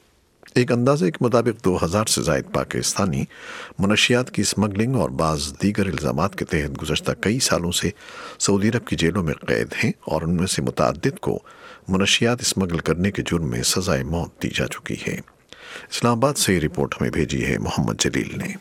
एक अंदाजे के मुताबिक 2000 से ज़ायद पाकिस्तानी मुनशियात की स्मगलिंग और बाज़ दीगर इल्ज़ामात के तहत गुज़श्ता कई सालों से सऊदी अरब की जेलों में कैद हैं और उनमें से मुतअद्दिद को मुनशियात स्मगल करने के जुर्म में सज़ाए मौत दी जा चुकी है। इस्लामाबाद से रिपोर्ट हमें भेजी है मोहम्मद जलील ने।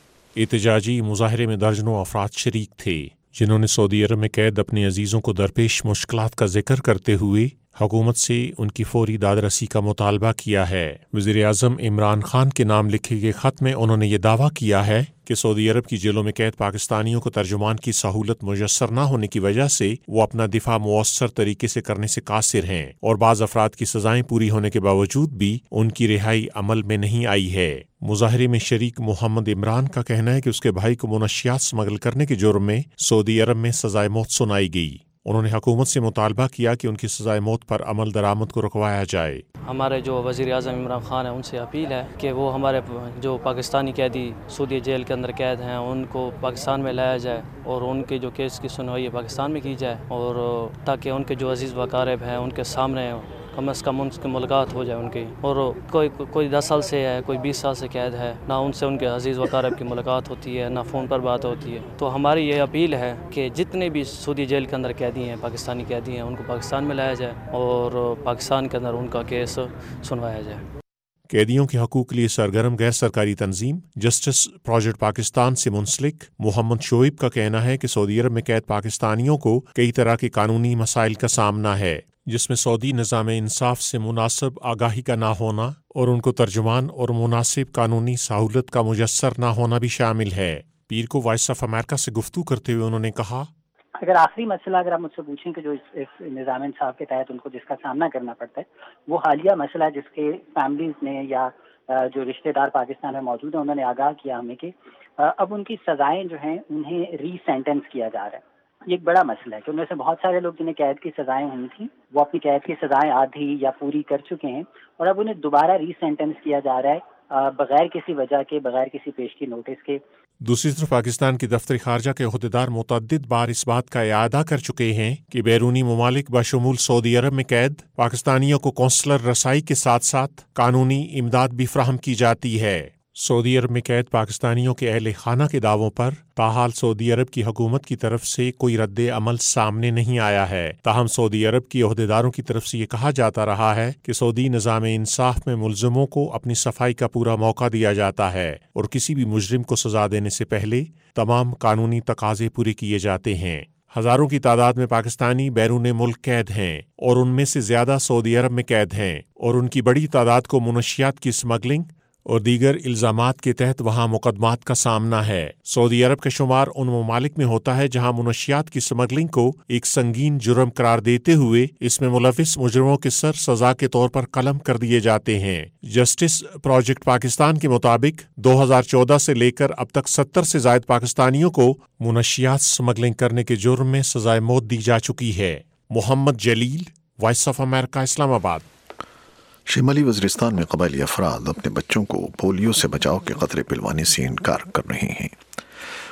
एहतजाजी मुजाहरे में दर्जनों अफराद शरीक थे, जिन्होंने सऊदी अरब में कैद अपने अजीज़ों को दरपेश मुश्किलात का जिक्र करते हुए हुकूमत से उनकी फौरी दादरसी का मुतालबा किया है। वज़ीर आज़म इमरान खान के नाम लिखे गए ख़त में उन्होंने ये दावा किया है कि सऊदी अरब की जेलों में कैद पाकिस्तानियों को तर्जुमान की सहूलत मुयस्सर न होने की वजह से वो अपना दिफा मुअस्सर तरीके से करने से कासिर हैं और बाज़ अफराद की सजाएं पूरी होने के बावजूद भी उनकी रिहाई अमल में नहीं आई है। मुजाहरे में शरीक मोहम्मद इमरान का कहना है कि उसके भाई को मुनशियात स्मगल करने के जुर्म में सऊदी अरब में सजाए मौत सुनाई गई। उन्होंने हुकूमत से मुतालबा किया कि उनकी सजाए मौत पर अमल दरामद को रुकवाया जाए। हमारे जो वज़ीर आज़म इमरान खान है उनसे अपील है कि वो हमारे जो पाकिस्तानी कैदी सऊदी जेल के अंदर कैद हैं उनको पाकिस्तान में लाया जाए और उनके जो केस की सुनवाई है पाकिस्तान में की जाए, और ताकि उनके जो अजीज़ वक़ारिब हैं उनके सामने कम से कम उनकी मुलाकात हो जाए उनकी। और कोई 10 साल से है, कोई 20 साल से कैद है, ना उनसे उनके अजीज़ वक़ारिब की मुलाकात होती है, ना फ़ोन पर बात होती है। तो हमारी ये अपील है कि जितने भी सऊदी जेल के अंदर कैदी हैं, पाकिस्तानी कैदी हैं, उनको पाकिस्तान में लाया जाए और पाकिस्तान के अंदर उनका केस सुनवाया जाए। कैदियों के हकूक़ के लिए सरगर्म गैर सरकारी तंजीम जस्टिस प्रोजेक्ट पाकिस्तान से मुंसलिक मोहम्मद शोएब का कहना है कि सऊदी अरब में कैद पाकिस्तानियों को कई तरह के कानूनी मसाइल का सामना है, जिसमें सऊदी निज़ाम इंसाफ से मुनासिब आगाही का ना होना और उनको तर्जुमान और मुनासिब कानूनी सहूलत का मुयस्सर ना होना भी शामिल है। पीर को वॉइस ऑफ अमेरिका से गुफ्तगू करते हुए उन्होंने कहा, अगर आखिरी मसला अगर आप मुझसे पूछें कि जो इस निज़ाम इंसाफ के तहत उनको जिसका सामना करना पड़ता है वो हालिया मसला है जिसके फैमिलीज ने या जो रिश्तेदार पाकिस्तान में मौजूद हैं उन्होंने आगाह किया हमें कि अब उनकी सजाएं जो हैं उन्हें रीसेंटेंस किया जा रहा है। ये एक बड़ा मसला है कि उनमें से बहुत सारे लोग जिन्हें कैद की सजाएं हुई थी वो अपनी कैद की सजाएं आधी या पूरी कर चुके हैं और अब उन्हें दोबारा रीसेंटेंस किया जा रहा है बगैर किसी वजह के, बगैर किसी पेशगी नोटिस के। दूसरी तरफ पाकिस्तान की दफ्तर खारजा के अहदेदार मुतअद्दिद बार इस बात का इआदा कर चुके हैं कि बैरूनी ममालिक बशमूल सऊदी अरब में कैद पाकिस्तानियों को कौंसलर रसाई के साथ साथ कानूनी इमदाद भी फराहम की जाती है। सऊदी अरब में कैद पाकिस्तानियों के अहले खाना के दावों पर ताहाल सऊदी अरब की हुकूमत की तरफ से कोई रद्द अमल सामने नहीं आया है। ताहम सऊदी अरब की अहदेदारों की तरफ से ये कहा जाता रहा है कि सऊदी निज़ाम इंसाफ में मुलज़िमों को अपनी सफाई का पूरा मौका दिया जाता है और किसी भी मुजरिम को सजा देने से पहले तमाम कानूनी तकाजे पूरे किए जाते हैं। हजारों की तादाद में पाकिस्तानी बैरून मुल्क कैद हैं और उनमें से ज्यादा सऊदी अरब में कैद हैं और उनकी बड़ी तादाद को मुनशियात की स्मगलिंग और दीगर इल्जामात के तहत वहाँ मुकदमात का सामना है। सऊदी अरब का शुमार उन ममालिक में होता है जहाँ मुनशियात की स्मगलिंग को एक संगीन जुर्म करार देते हुए इसमें मुलविस मुजरिमों के सर सजा के तौर पर कलम कर दिए जाते हैं। जस्टिस प्रोजेक्ट पाकिस्तान के मुताबिक 2014 से लेकर अब तक 70 से ज्यादा पाकिस्तानियों को मुनशियात स्मगलिंग करने के जुर्म में सजाए मौत दी जा चुकी है। Mohammad Jalil, voice of America, Islamabad. शिमाली वज़ीरिस्तान में क़बायली अफराद अपने बच्चों को पोलियो से बचाव के ख़तरे पिलवाने से इनकार कर रहे हैं।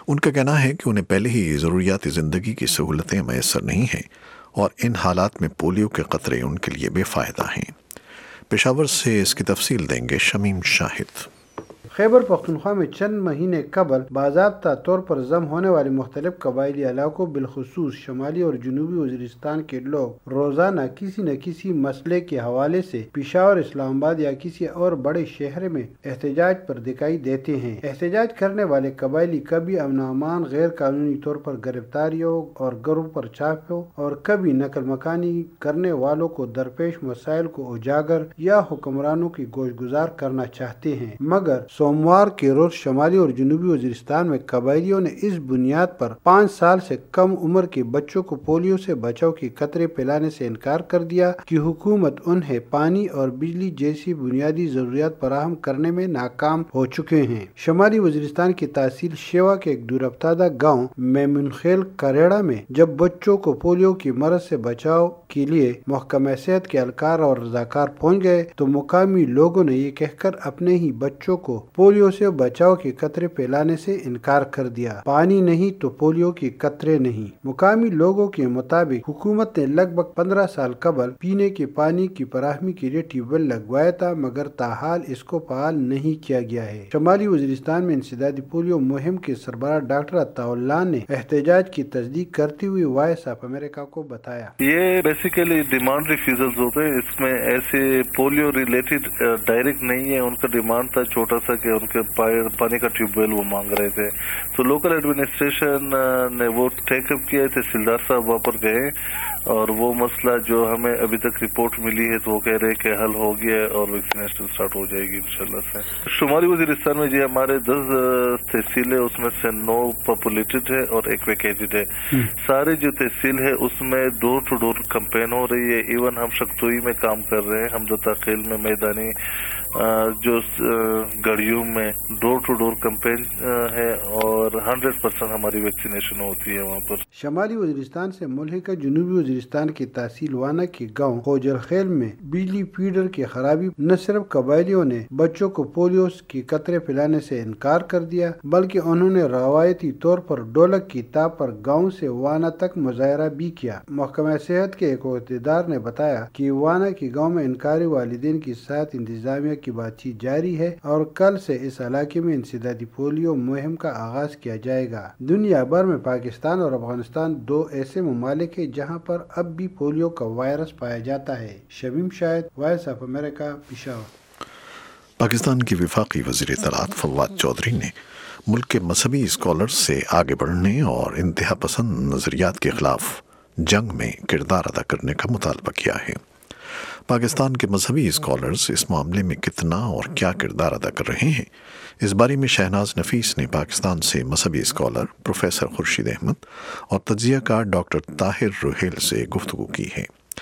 ان کا کہنا ہے کہ انہیں پہلے ہی ضروریات زندگی کی سہولتیں میسر نہیں ہیں اور ان حالات میں پولیو کے قطرے ان کے لیے بے فائدہ ہیں۔ پشاور سے اس کی تفصیل دیں گے شمیم شاہد۔ خیبر پختونخوا میں چند مہینے قبل باضابطہ طور پر ضم ہونے والے مختلف قبائلی علاقوں بالخصوص شمالی اور جنوبی وزیرستان کے لوگ روزانہ کسی نہ کسی مسئلے کے حوالے سے پشاور، اسلام آباد یا کسی اور بڑے شہر میں احتجاج پر دکھائی دیتے ہیں۔ احتجاج کرنے والے قبائلی کبھی امن و امان، غیر قانونی طور پر گرفتاریوں اور گھروں پر چھاپوں اور کبھی نقل مکانی کرنے والوں کو درپیش مسائل کو اجاگر یا حکمرانوں کی گوش گزار کرنا چاہتے ہیں، مگر سوموار کے روز شمالی اور جنوبی وزیرستان میں قبائلیوں نے اس بنیاد پر 5 سال سے کم عمر کے بچوں کو پولیو سے بچاؤ کی قطرے پلانے سے انکار کر دیا کہ حکومت انہیں پانی اور بجلی جیسی بنیادی ضروریات فراہم کرنے میں ناکام ہو چکے ہیں۔ شمالی وزیرستان کی تحصیل شیوا کے ایک دور افتادہ گاؤں میمنخیل کریڑا میں جب بچوں کو پولیو کی مرض سے بچاؤ کے لیے محکمہ صحت کے اہلکار اور رضاکار پہنچ گئے تو مقامی لوگوں نے یہ کہہ کر اپنے ہی بچوں کو پولیو سے بچاؤ کے قطرے پلانے سے انکار کر دیا۔ پانی نہیں تو پولیو کے قطرے نہیں۔ مقامی لوگوں کے مطابق حکومت نے لگ بھگ 15 سال قبل پینے کے پانی کی فراہمی کے لیے ٹیوب ویل لگوایا تھا، مگر تاحال اس کو فعال نہیں کیا گیا ہے۔ شمالی وزیرستان میں انسدادی پولیو مہم کے سربراہ ڈاکٹر عطاء اللہ نے احتجاج کی تصدیق کرتے ہوئے وائس آف امریکہ کو بتایا، یہ بیسیکلی ڈیمانڈ ریفیوزلز ہوتے ہیں، اس میں ایسے پولیو ریلیٹڈ ڈائریکٹ نہیں ہے، ان کا ڈیمانڈ تھا چھوٹا سا کہ ان کے پانی کا ٹیوب ویل وہ مانگ رہے تھے، تو لوکل ایڈمنسٹریشن نے وہ ٹیک اپ کیا، تحصیلدار صاحب وہاں پر گئے اور وہ مسئلہ جو ہمیں ابھی تک رپورٹ ملی ہے تو وہ کہہ رہے کہ حل ہو گیا اور ویکسینیشن سٹارٹ ہو جائے گی انشاءاللہ سے۔ شمالی وزیرستان میں جی ہمارے 10 تحصیل ہے، اس میں سے 9 پاپولیٹڈ ہے اور 1 ویکیٹڈ ہے۔ سارے جو تحصیل ہے اس میں ڈور ٹو ڈور کمپین ہو رہی ہے، ایون ہم شکتوئی میں کام کر رہے ہیں، حمدتا خیل میں، میدانی جو گڑیوں میں ڈور ٹو ڈور کمپین ہے اور 100% ہماری ویکسینیشن ہوتی ہے وہاں پر۔ شمالی وزیرستان سے ملحقہ جنوبی وزیرستان کی تحصیل وانا کے گاؤں خوجل خیل میں بجلی فیڈر کی خرابی نہ صرف قبائلیوں نے بچوں کو پولیو کی قطرے پلانے سے انکار کر دیا بلکہ انہوں نے روایتی طور پر ڈولک کی تاب پر گاؤں سے وانا تک مظاہرہ بھی کیا۔ محکمہ صحت کے ایک عہدیدار نے بتایا کہ وانا کے گاؤں میں انکاری والدین کے ساتھ انتظامیہ کی بات چیت جاری ہے اور کل سے اس علاقے میں انسدادی پولیو مہم کا آغاز کیا جائے گا۔ دنیا بھر میں پاکستان اور افغانستان 2 ایسے ممالک ہیں جہاں پر اب بھی پولیو کا وائرس پایا جاتا ہے۔ Shamim Shahid, voice of America, Peshawar. Pakistan کی وفاقی وزیر اطلاعات فواد چودھری نے ملک کے مذہبی اسکالرز سے آگے بڑھنے اور انتہا پسند نظریات کے خلاف جنگ میں کردار ادا کرنے کا مطالبہ کیا ہے۔ پاکستان کے مذہبی اسکالرز اس معاملے میں کتنا اور کیا کردار ادا کر رہے ہیں، اس بارے میں شہناز نفیس نے پاکستان سے مذہبی اسکالر پروفیسر خورشید احمد اور تجزیہ کار ڈاکٹر طاہر روہیل سے گفتگو کی ہے۔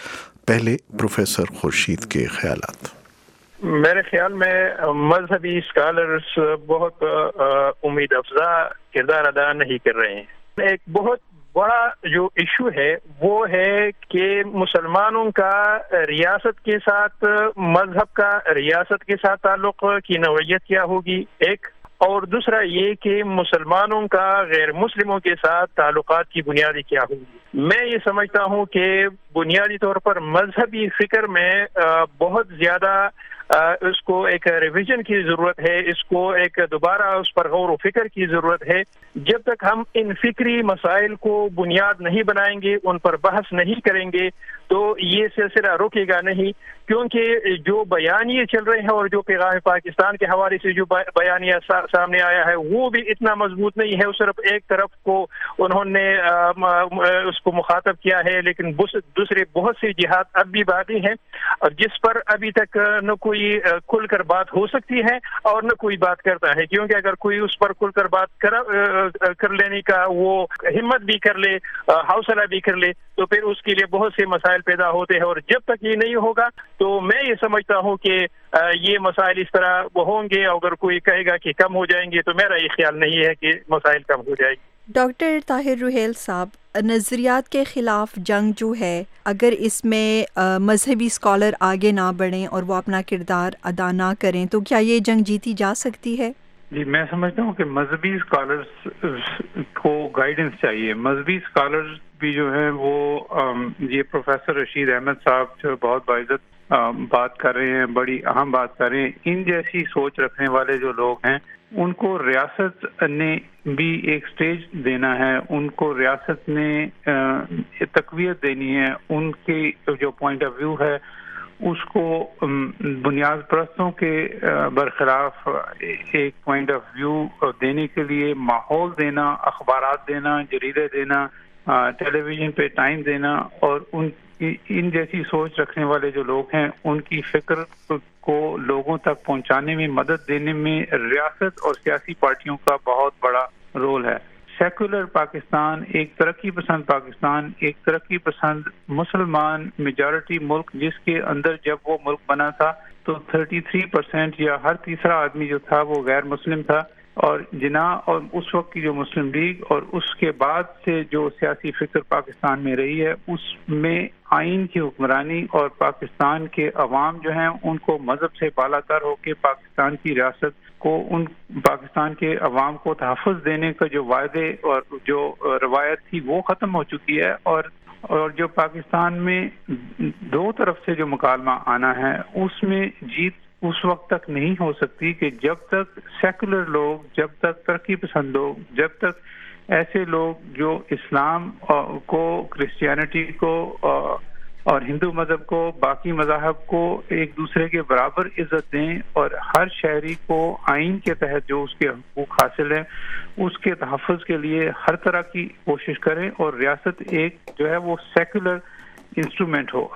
پہلے پروفیسر خورشید کے خیالات۔ میرے خیال میں مذہبی اسکالرز بہت امید افزا کردار ادا نہیں کر رہے ہیں۔ ایک بہت بڑا جو ایشو ہے وہ ہے کہ مسلمانوں کا ریاست کے ساتھ، مذہب کا ریاست کے ساتھ تعلق کی نوعیت کیا ہوگی ایک، اور دوسرا یہ کہ مسلمانوں کا غیر مسلموں کے ساتھ تعلقات کی بنیادی کیا ہوگی۔ میں یہ سمجھتا ہوں کہ بنیادی طور پر مذہبی فکر میں بہت زیادہ اس کو ایک ریویژن کی ضرورت ہے، اس کو ایک دوبارہ اس پر غور و فکر کی ضرورت ہے۔ جب تک ہم ان فکری مسائل کو بنیاد نہیں بنائیں گے، ان پر بحث نہیں کریں گے تو یہ سلسلہ رکے گا نہیں، کیونکہ جو بیانیے چل رہے ہیں اور جو پیغام پاکستان کے حوالے سے جو بیانیہ سامنے آیا ہے وہ بھی اتنا مضبوط نہیں ہے۔ صرف ایک طرف کو انہوں نے اس کو مخاطب کیا ہے، لیکن دوسرے بہت سی جہات اب بھی باقی ہیں اور جس پر ابھی تک نہ کوئی کھل کر بات ہو سکتی ہے اور نہ کوئی بات کرتا ہے، کیونکہ اگر کوئی اس پر کھل کر بات کر لینے کا وہ ہمت بھی کر لے، حوصلہ بھی کر لے، تو پھر اس کے لیے بہت سے مسائل پیدا ہوتے ہیں، اور جب تک یہ نہیں ہوگا تو میں یہ سمجھتا ہوں کہ یہ مسائل اس طرح ہوں گے۔ اگر کوئی کہے گا کہ کم ہو جائیں گے تو میرا یہ خیال نہیں ہے کہ مسائل کم ہو جائیں گے۔ ڈاکٹر طاہر روہیل صاحب، نظریات کے خلاف جنگ جو ہے، اگر اس میں مذہبی اسکالر آگے نہ بڑھیں اور وہ اپنا کردار ادا نہ کریں تو کیا یہ جنگ جیتی جا سکتی ہے؟ جی میں سمجھتا ہوں کہ مذہبی اسکالرس کو گائیڈنس چاہیے. مذہبی اسکالرس بھی جو ہیں وہ یہ پروفیسر رشید احمد صاحب جو بہت باعزت بات کر رہے ہیں, بڑی اہم بات کر رہے ہیں. ان جیسی سوچ رکھنے والے جو لوگ ہیں ان کو ریاست نے بھی ایک سٹیج دینا ہے, ان کو ریاست نے تقویت دینی ہے. ان کی جو پوائنٹ آف ویو ہے اس کو بنیاد پرستوں کے برخلاف ایک پوائنٹ آف ویو دینے کے لیے ماحول دینا, اخبارات دینا, جریدے دینا, ٹیلی ویژن پہ ٹائم دینا, اور ان جیسی سوچ رکھنے والے جو لوگ ہیں ان کی فکر کو لوگوں تک پہنچانے میں مدد دینے میں ریاست اور سیاسی پارٹیوں کا بہت بڑا رول ہے. سیکولر پاکستان, ایک ترقی پسند پاکستان, ایک ترقی پسند مسلمان میجارٹی ملک, جس کے اندر جب وہ ملک بنا تھا تو 33% یا ہر تیسرا آدمی جو تھا وہ غیر مسلم تھا. اور اور اس وقت کی جو مسلم لیگ اور اس کے بعد سے جو سیاسی فکر پاکستان میں رہی ہے اس میں آئین کی حکمرانی اور پاکستان کے عوام جو ہیں ان کو مذہب سے بالا تر ہو کے پاکستان کی ریاست کو, ان پاکستان کے عوام کو تحفظ دینے کا جو وعدے اور جو روایت تھی وہ ختم ہو چکی ہے. اور جو پاکستان میں دو طرف سے جو مکالمہ آنا ہے اس میں جیت اس وقت تک نہیں ہو سکتی کہ جب تک سیکولر لوگ, جب تک ترقی پسند لوگ, جب تک ایسے لوگ جو اسلام کو, کرسچینٹی کو اور ہندو مذہب کو, باقی مذاہب کو ایک دوسرے کے برابر عزت دیں اور ہر شہری کو آئین کے تحت جو اس کے حقوق حاصل ہیں اس کے تحفظ کے لیے ہر طرح کی کوشش کریں اور ریاست ایک جو ہے وہ سیکولر انسٹرومنٹ ہو.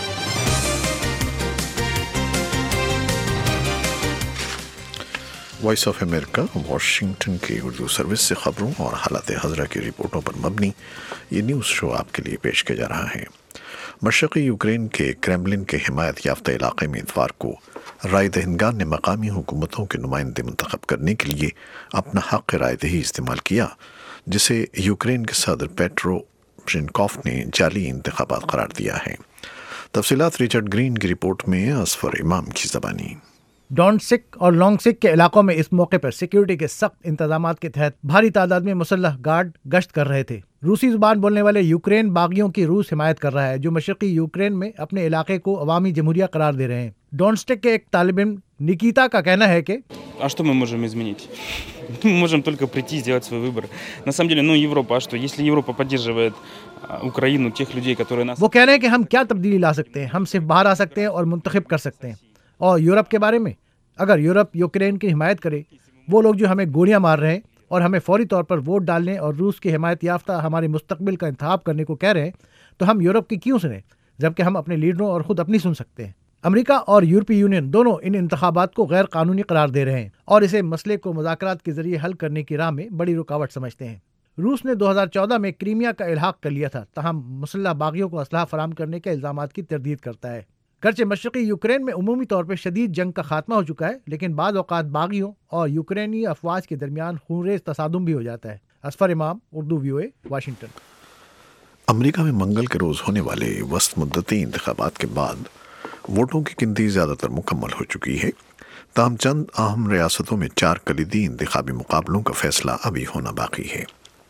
وائس آف امریکہ واشنگٹن کی اردو سروس سے خبروں اور حالات حاضرہ کی رپورٹوں پر مبنی یہ نیوز شو آپ کے لیے پیش کیا جا رہا ہے. مشرقی یوکرین کے کریملن کے حمایت یافتہ علاقے میں اتوار کو رائے دہندگان نے مقامی حکومتوں کے نمائندے منتخب کرنے کے لیے اپنا حق رائے دہی استعمال کیا, جسے یوکرین کے صدر پیٹرو پورشینکوف نے جعلی انتخابات قرار دیا ہے. تفصیلات ریچرڈ گرین کی رپورٹ میں اصفر امام کی زبانی. ڈونٹسک اور لونگسک کے علاقوں میں اس موقع پر سیکیورٹی کے سخت انتظامات کے تحت بھاری تعداد میں مسلح گارڈ گشت کر رہے تھے. روسی زبان بولنے والے یوکرین باغیوں کی روس حمایت کر رہا ہے جو مشرقی یوکرین میں اپنے علاقے کو عوامی جمہوریہ قرار دے رہے ہیں. ڈونٹسک کے ایک طالب علم نکیتا کا کہنا ہے کہ что мы можем изменить? Мы можем только прийти и сделать свой выбор. На самом деле, Европа, что если Европа поддерживает Украину, тех людей, которые нас... وہ کہہ رہے ہیں کہ ہم کیا تبدیلی لا سکتے ہیں, ہم صرف باہر آ سکتے ہیں اور منتخب کر سکتے ہیں. اور یورپ کے بارے میں, اگر یورپ یوکرین کی حمایت کرے, وہ لوگ جو ہمیں گولیاں مار رہے ہیں اور ہمیں فوری طور پر ووٹ ڈالنے اور روس کی حمایت یافتہ ہمارے مستقبل کا انتخاب کرنے کو کہہ رہے ہیں, تو ہم یورپ کی کیوں سنیں جبکہ ہم اپنے لیڈروں اور خود اپنی سن سکتے ہیں. امریکہ اور یورپی یونین دونوں ان انتخابات کو غیر قانونی قرار دے رہے ہیں اور اسے مسئلے کو مذاکرات کے ذریعے حل کرنے کی راہ میں بڑی رکاوٹ سمجھتے ہیں. روس نے 2014 میں کریمیا کا الحاق کر لیا تھا, تاہم مسلح باغیوں کو اسلحہ فراہم کرنے کے الزامات کی تردید کرتا ہے. گرچہ مشرقی یوکرین میں عمومی طور پر شدید جنگ کا خاتمہ ہو چکا ہے, لیکن بعض اوقات باغیوں اور یوکرینی افواج کے درمیان خونریز تصادم بھی ہو جاتا ہے. اصفر امام, اردو VOA, واشنگٹن. امریکہ میں منگل کے روز ہونے والے وسط مدتی انتخابات کے بعد ووٹوں کی گنتی زیادہ تر مکمل ہو چکی ہے, تاہم چند اہم ریاستوں میں 4 کلیدی انتخابی مقابلوں کا فیصلہ ابھی ہونا باقی ہے.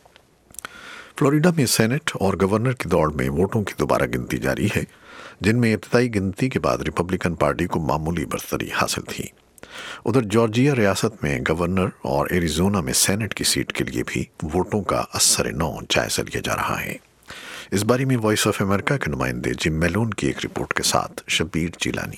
فلوریڈا میں سینٹ اور گورنر کی دوڑ میں ووٹوں کی دوبارہ گنتی جاری ہے, جن میں ابتدائی گنتی کے بعد ریپبلکن پارٹی کو معمولی برتری حاصل تھی. ادھر جارجیا ریاست میں گورنر اور ایریزونا میں سینٹ کی سیٹ کے لیے بھی ووٹوں کا اثر نو جائزہ لیا جا رہا ہے. اس بارے میں وائس آف امریکہ کے نمائندے جم میلون کی ایک رپورٹ کے ساتھ شبیر جیلانی.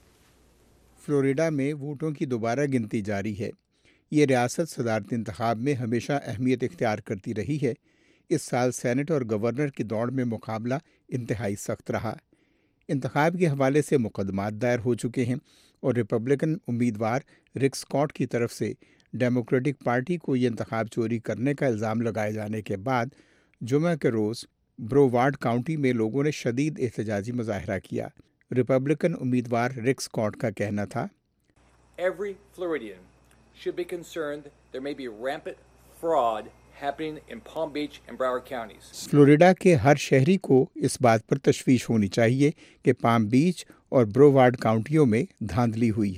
فلوریڈا میں ووٹوں کی دوبارہ گنتی جاری ہے. یہ ریاست صدارتی انتخاب میں ہمیشہ اہمیت اختیار کرتی رہی ہے. اس سال سینٹ اور گورنر کی دوڑ میں مقابلہ انتہائی سخت رہا. انتخاب کے حوالے سے مقدمات دائر ہو چکے ہیں اور ریپبلکن امیدوار رک اسکاٹ کی طرف سے ڈیموکریٹک پارٹی کو یہ انتخاب چوری کرنے کا الزام لگائے جانے کے بعد جمعہ کے روز برووارڈ کاؤنٹی میں لوگوں نے شدید احتجاجی مظاہرہ کیا. ریپبلکن امیدوار رک اسکاٹ کا کہنا تھا, Every Floridian should be concerned there may be rampant fraud happening in Palm Beach and Broward counties. Florida کے ہر شہری کو اس بات پر تشویش ہونی چاہیے کہ پام بیچ اور برووارڈ کاؤنٹیوں میں دھاندلی ہوئی ہے.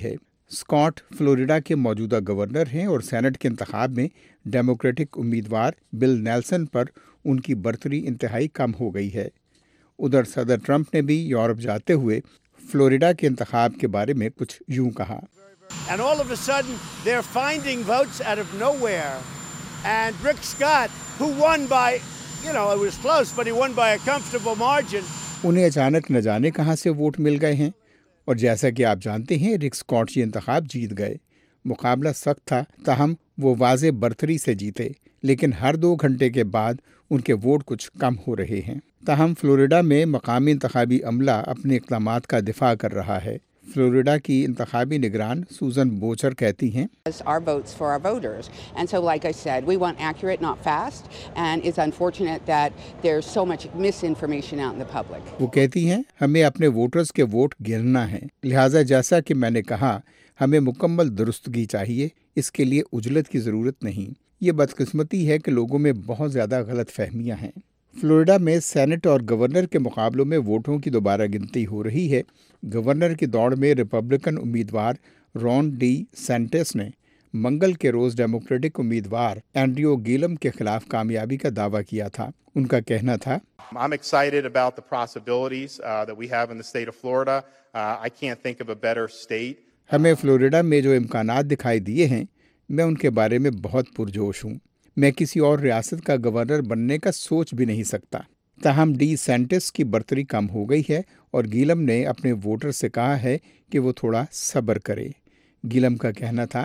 स्कॉट फ्लोरिडा के मौजूदा गवर्नर हैं और सेनेट के इंतखाब में डेमोक्रेटिक उम्मीदवार बिल नेल्सन पर उनकी बर्तरी इंतहाई कम हो गई है। उधर सदर ट्रंप ने भी यूरोप जाते हुए फ्लोरिडा के इंतखाब के बारे में कुछ यूं कहा। And all of a sudden they're finding votes out of nowhere. And Rick Scott, who won by, it was close, but he won by a comfortable margin. उन्हें अचानक न जाने कहां से वोट मिल गए हैं और जैसा कि आप जानते हैं रिक स्कॉट ये इंतखाब जीत गए। मुकाबला सख्त था, ताहम वो वाज़े बर्तरी से जीते, लेकिन हर 2 घंटे के बाद उनके वोट कुछ कम हो रहे हैं। ताहम फ्लोरिडा में मकामी इंतखाबी अमला अपने इक़दामात का दिफा कर रहा है। फ्लोरिडा की इंतखाबी निगरान सूजन बोचर कहती हैं, Our votes for our voters. And so, like I said, we want accurate, not fast. And it's unfortunate that there's so much misinformation out in the public. वो कहती हैं, हमें अपने वोटर्स के वोट गिनना है, लिहाजा जैसा कि मैंने कहा, हमें मुकम्मल दुरुस्तगी चाहिए, इसके लिए उजलत की ज़रूरत नहीं। ये बदकिस्मती है कि लोगों में बहुत ज़्यादा गलत फहमियाँ हैं। फ्लोरिडा में सेनेट और गवर्नर के मुकाबलों में वोटों की दोबारा गिनती हो रही है। गवर्नर की दौड़ में रिपब्लिकन उम्मीदवार रॉन डी सेंटेस ने मंगल के रोज़ डेमोक्रेटिक उम्मीदवार एंड्रियो गीलम के खिलाफ कामयाबी का दावा किया था। उनका कहना था, I'm excited about the possibilities that we have in the state of Florida. I can't think of a better state. हमें फ्लोरिडा में जो इम्कानात दिखाई दिए हैं, मैं उनके बारे में बहुत पुरजोश हूँ। मैं किसी और रियासत का गवर्नर बनने का सोच भी नहीं सकता। ताहम डी सेंटेस की बर्तरी कम हो गई है और गीलम ने अपने वोटर से कहा है कि वो थोड़ा सब्र करे। गीलम का कहना था,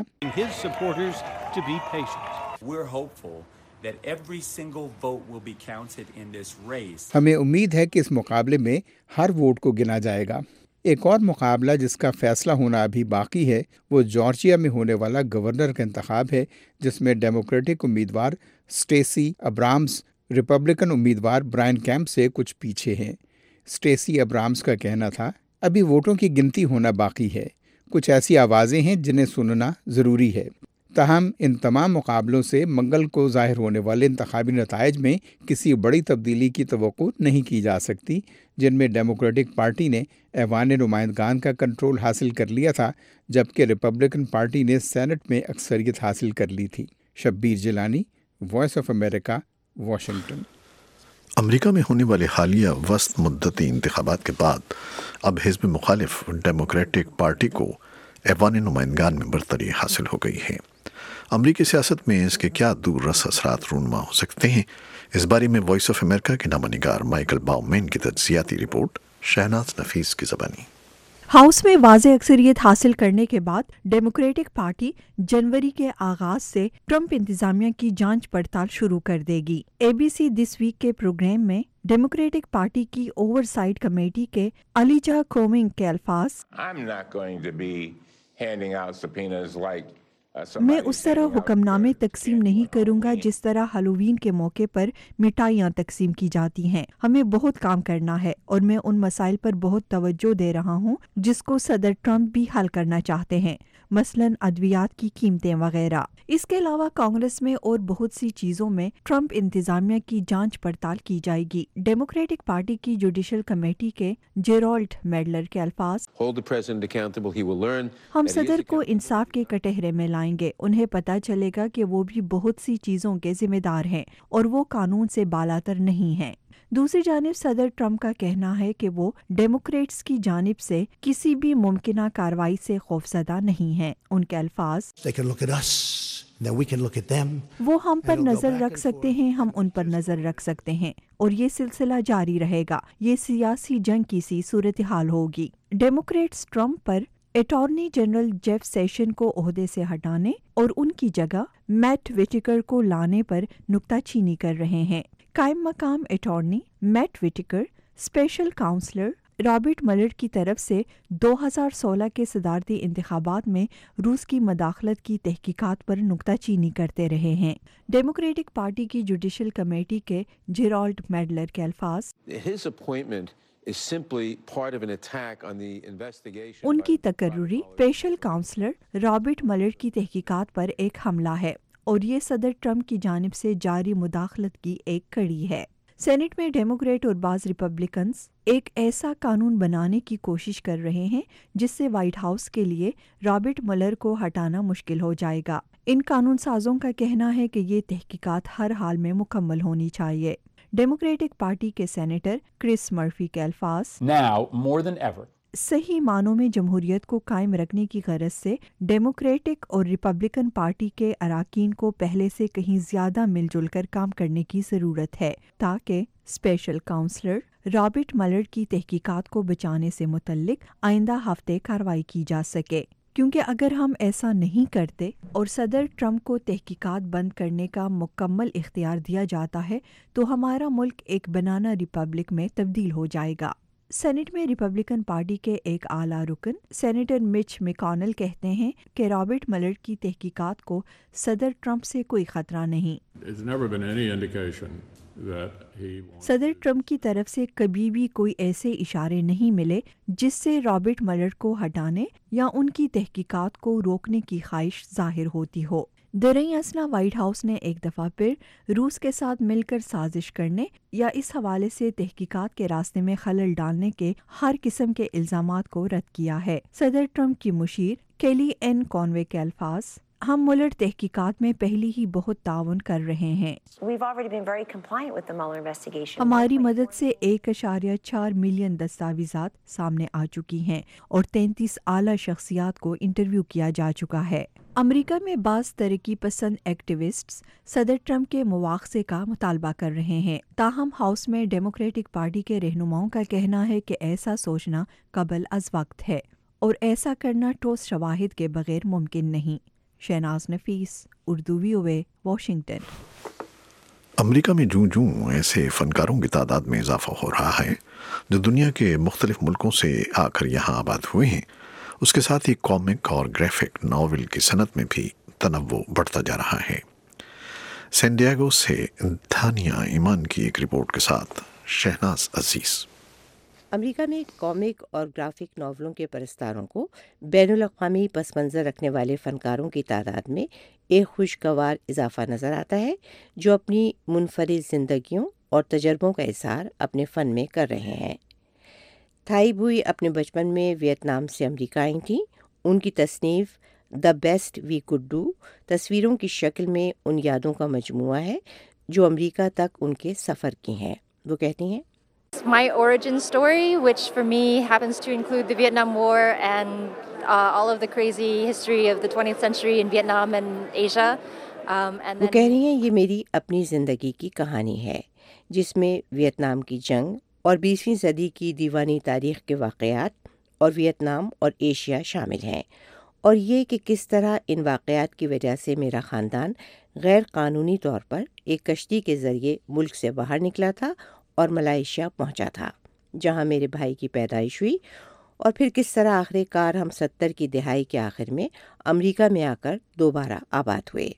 हमें उम्मीद है कि इस मुकाबले में हर वोट को गिना जाएगा। एक और मुकाबला जिसका फैसला होना अभी बाकी है वो जॉर्जिया में होने वाला गवर्नर का इंतखाब है, जिसमें डेमोक्रेटिक उम्मीदवार स्टेसी अब्राम्स रिपब्लिकन उम्मीदवार ब्रायन कैंप से कुछ पीछे हैं। स्टेसी अब्राम्स का कहना था, अभी वोटों की गिनती होना बाकी है, कुछ ऐसी आवाज़ें हैं जिन्हें सुनना ज़रूरी है। ताहम इन तमाम मुकाबलों से मंगल को ज़ाहिर होने वाले इंतखाबी नताइज में किसी बड़ी तब्दीली की तवक्को नहीं की जा सकती, जिनमें डेमोक्रेटिक पार्टी ने ऐवान नुमाइंदगान का कंट्रोल हासिल कर लिया था, जबकि रिपब्लिकन पार्टी ने सेनेट में अक्सरियत हासिल कर ली थी। Shabbir Jilani, voice of America, Washington. America में होने वाले हालिया वस्त मुद्दती इंतखाबात के बाद अब हिज़्ब मुखालिफ डेमोक्रेटिक पार्टी को ऐवान नुमाइंदगान में बरतरी हासिल हो गई है। अमरीकी सियासत में इसके क्या दूररस असरात रूनुमा हो सकते हैं, इस बारे में वॉइस ऑफ अमेरिका के नामनिगार माइकल बाउमैन की तज्जियाती रिपोर्ट, शहनाज नफीस की ज़बानी। हाउस में वाज़े अक्सरियत हासिल करने के बाद डेमोक्रेटिक पार्टी जनवरी के आगाज से ट्रंप इंतजामिया की जांच पड़ताल शुरू कर देगी। ABC दिस वीक के प्रोग्राम में डेमोक्रेटिक पार्टी की ओवरसाइट कमेटी के अलीजा कोमिंग के अल्फाज, मैं उस तरह हुक्मनामे तकसीम नहीं करूंगा जिस तरह हैलोवीन के मौके पर मिठाइयाँ तकसीम की जाती हैं। हमें बहुत काम करना है और मैं उन मसाइल पर बहुत तवज्जो दे रहा हूँ जिसको सदर ट्रंप भी हल करना चाहते हैं, मसलन अद्वियात की कीमतें वगैरह। इसके अलावा कांग्रेस में और बहुत सी चीजों में ट्रंप इंतजामिया की जांच पड़ताल की जाएगी। डेमोक्रेटिक पार्टी की जुडिशल कमेटी के जेरोल्ड मैडलर के अल्फाज, हम सदर को इंसाफ के कटहरे में लाएंगे, उन्हें पता चलेगा कि वो भी बहुत सी चीजों के जिम्मेदार हैं और वो कानून से बालातर नहीं हैं। दूसरी जानिब सदर ट्रंप का कहना है कि वो डेमोक्रेट्स की जानिब से किसी भी मुमकिना कार्रवाई से खौफजदा नहीं है। उनके अल्फाज, वो हम पर नजर रख सकते हैं, हम उन पर नजर रख सकते हैं और ये सिलसिला जारी रहेगा। ये सियासी जंग की सी सूरत हाल होगी। डेमोक्रेट्स ट्रंप पर अटॉर्नी जनरल जेफ सेशन को ओहदे से हटाने और उनकी जगह मैट विटिकर को लाने पर नुक्ताचीनी कर रहे हैं। कायम मकाम attorney Matt Whitaker special counsellor Robert Mueller की तरफ से 2016 के सदारती इंतखाबात में रूस की मदाखलत की तहकीकात पर नुक्ताचीनी करते रहे हैं। डेमोक्रेटिक पार्टी की जुडिशल कमेटी के जेरोल्ड मैडलर के अल्फाज, उनकी तकर्रुरी स्पेशल काउंसलर रॉबर्ट मलर की तहकीकात पर एक हमला है और ये सदर ट्रंप की जानिब से जारी मुदाखलत की एक कड़ी है। सेनेट में डेमोक्रेट और बाज रिपब्लिकन्स एक ऐसा कानून बनाने की कोशिश कर रहे हैं जिससे व्हाइट हाउस के लिए रॉबर्ट मुलर को हटाना मुश्किल हो जाएगा। इन कानून साजों का कहना है कि ये तहकीकात हर हाल में मुकम्मल होनी चाहिए। डेमोक्रेटिक पार्टी के सेनेटर क्रिस मर्फी के अल्फाज, Now, more than ever, सही मानों में जमहूरियत को कायम रखने की गरज से डेमोक्रेटिक और रिपब्लिकन पार्टी के अराकीन को पहले से कहीं ज्यादा मिलजुल कर काम करने की ज़रूरत है ताकि स्पेशल काउंसलर रॉबर्ट मुलर की तहकीकात को बचाने से मुतल्लिक आइंदा हफ्ते कार्रवाई की जा सके, क्योंकि अगर हम ऐसा नहीं करते और सदर ट्रंप को तहकीकात बंद करने का मुकम्मल इख्तियार दिया जाता है तो हमारा मुल्क एक बनाना रिपब्लिक में तब्दील हो जाएगा। सेनेट में रिपब्लिकन पार्टी के एक आला रुकन सेनेटर मिच मैकॉनल कहते हैं कि रॉबर्ट मुलर की तहकीकात को सदर ट्रंप से कोई खतरा नहीं। सदर ट्रंप की तरफ से कभी भी कोई ऐसे इशारे नहीं मिले जिससे रॉबर्ट मुलर को हटाने या उनकी तहकीकात को रोकने की ख्वाहिश जाहिर होती हो। दरअसल असना व्हाइट हाउस ने एक दफ़ा फिर रूस के साथ मिलकर साजिश करने या इस हवाले से तहकीकात के रास्ते में खलल डालने के हर किस्म के इल्ज़ामात को रद्द किया है। सदर ट्रंप की मुशीर केली एन कॉनवे के अल्फाज, हम मुलर तहकीकात में पहले ही बहुत ताउन कर रहे हैं। हमारी मदद से 1.4 मिलियन दस्तावेज़ात सामने आ चुकी हैं और 33 आला शख्सियात को इंटरव्यू किया जा चुका है। अमेरिका में बाज़ तरक्की पसंद एक्टिविस्ट्स सदर ट्रंप के मुआवजे का मुतालबा कर रहे हैं, ताहम हाउस में डेमोक्रेटिक पार्टी के रहनुमाओं का कहना है कि ऐसा सोचना कबल अज़ वक्त है और ऐसा करना ठोस शवाहिद के बगैर मुमकिन नहीं। शहनाज नफीस, उर्दू VOA, वाशिंगटन। अमेरिका में जूं जूं ऐसे फनकारों की तादाद में इजाफा हो रहा है जो दुनिया के मुख्तलिफ मुल्कों से आकर यहाँ आबाद हुए हैं, उसके साथ ही कॉमिक और ग्राफिक नावल की सनत में भी तनव्वुर बढ़ता जा रहा है। सैन डिएगो से धानिया ईमान की एक रिपोर्ट के साथ शहनाज अजीज। अमेरिका में कॉमिक और ग्राफिक नावलों के परस्तारों को बैनुल-अक़वामी पस मंज़र रखने वाले फ़नकारों की तादाद में एक खुशगवार इजाफा नज़र आता है जो अपनी मुनफरिद ज़िंदगियों और तजर्बों का इज़हार अपने फ़न में कर रहे हैं। थाई बुई अपने बचपन में वियतनाम से अमेरिका आई थीं। उनकी तसनीफ़ the best we could do तस्वीरों की शक्ल में उन यादों का मजमुआ है जो अमेरिका तक उनके सफ़र की हैं। वो कहती हैं, My origin story, which for me happens to include the Vietnam War and all of the crazy history of the 20th century in Vietnam and Asia. वो कह रही हैं, ये मेरी अपनी ज़िंदगी की कहानी है जिसमें वियतनाम की जंग और 20वीं सदी की दीवानी तारीख़ के वाक़यात और वियतनाम और एशिया शामिल हैं, और ये कि किस तरह इन वाक़यात की वजह से मेरा ख़ानदान गैर कानूनी तौर पर एक कश्ती के ज़रिए मुल्क से बाहर निकला था और मलाइशिया पहुंचा था जहां मेरे भाई की पैदाइश हुई, और फिर किस तरह आखिरकार हम 70 की दहाई के आखिर में अमेरिका में आकर दोबारा आबाद हुए।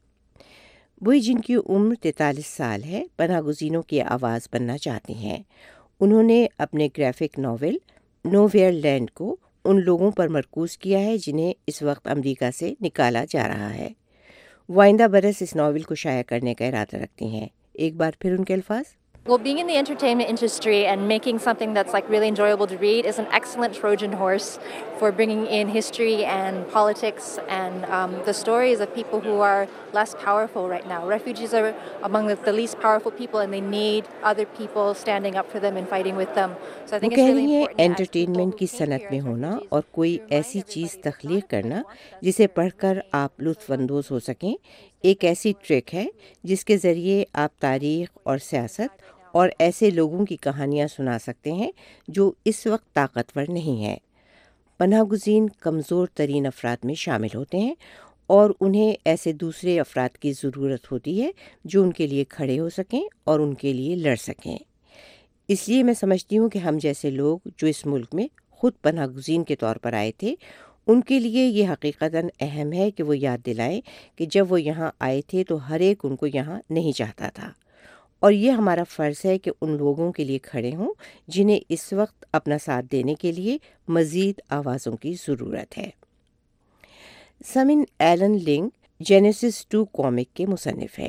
बुई, जिनकी उम्र 43 साल है, पनाहगुज़ीनों की आवाज़ बनना चाहती हैं। उन्होंने अपने ग्राफिक नावल नोवेयर लैंड को उन लोगों पर मरकूज़ किया है जिन्हें इस वक्त अमेरिका से निकाला जा रहा है। वो आइंदा बरस इस नावल को शाया करने का इरादा रखती हैं। एक बार फिर उनके अल्फाज, Well, being in the entertainment industry and making something that's like really enjoyable to read is an excellent Trojan horse for bringing in history and politics and the stories of people who are less powerful right now. Refugees are among the least powerful people and they need other people standing up for them and fighting with them. So I think it's really important. Entertainment की सनत में होना और कोई ऐसी चीज़ तख्लीक करना जिसे पढ़कर आप लुत्फ़अंदोज़ हो सकें एक ऐसी ट्रिक है जिसके ज़रिए आप तारीख़ और सियासत और ऐसे लोगों की कहानियाँ सुना सकते हैं जो इस वक्त ताकतवर नहीं हैं। पनाहगुज़ीन कमज़ोर तरीन अफराद में शामिल होते हैं और उन्हें ऐसे दूसरे अफराद की ज़रूरत होती है जो उनके लिए खड़े हो सकें और उनके लिए लड़ सकें। इसलिए मैं समझती हूँ कि हम जैसे लोग जो इस मुल्क में ख़ुद पनाहगुज़ीन के तौर पर आए थे, उनके लिए ये हकीकतन अहम है कि वो याद दिलाएं कि जब वो यहाँ आए थे तो हर एक उनको यहाँ नहीं चाहता था, और ये हमारा फ़र्ज़ है कि उन लोगों के लिए खड़े हों जिन्हें इस वक्त अपना साथ देने के लिए मज़ीद आवाज़ों की ज़रूरत है। समिन एलन लिंग जेनेसिस 2 कॉमिक के मुसन्निफ़ है।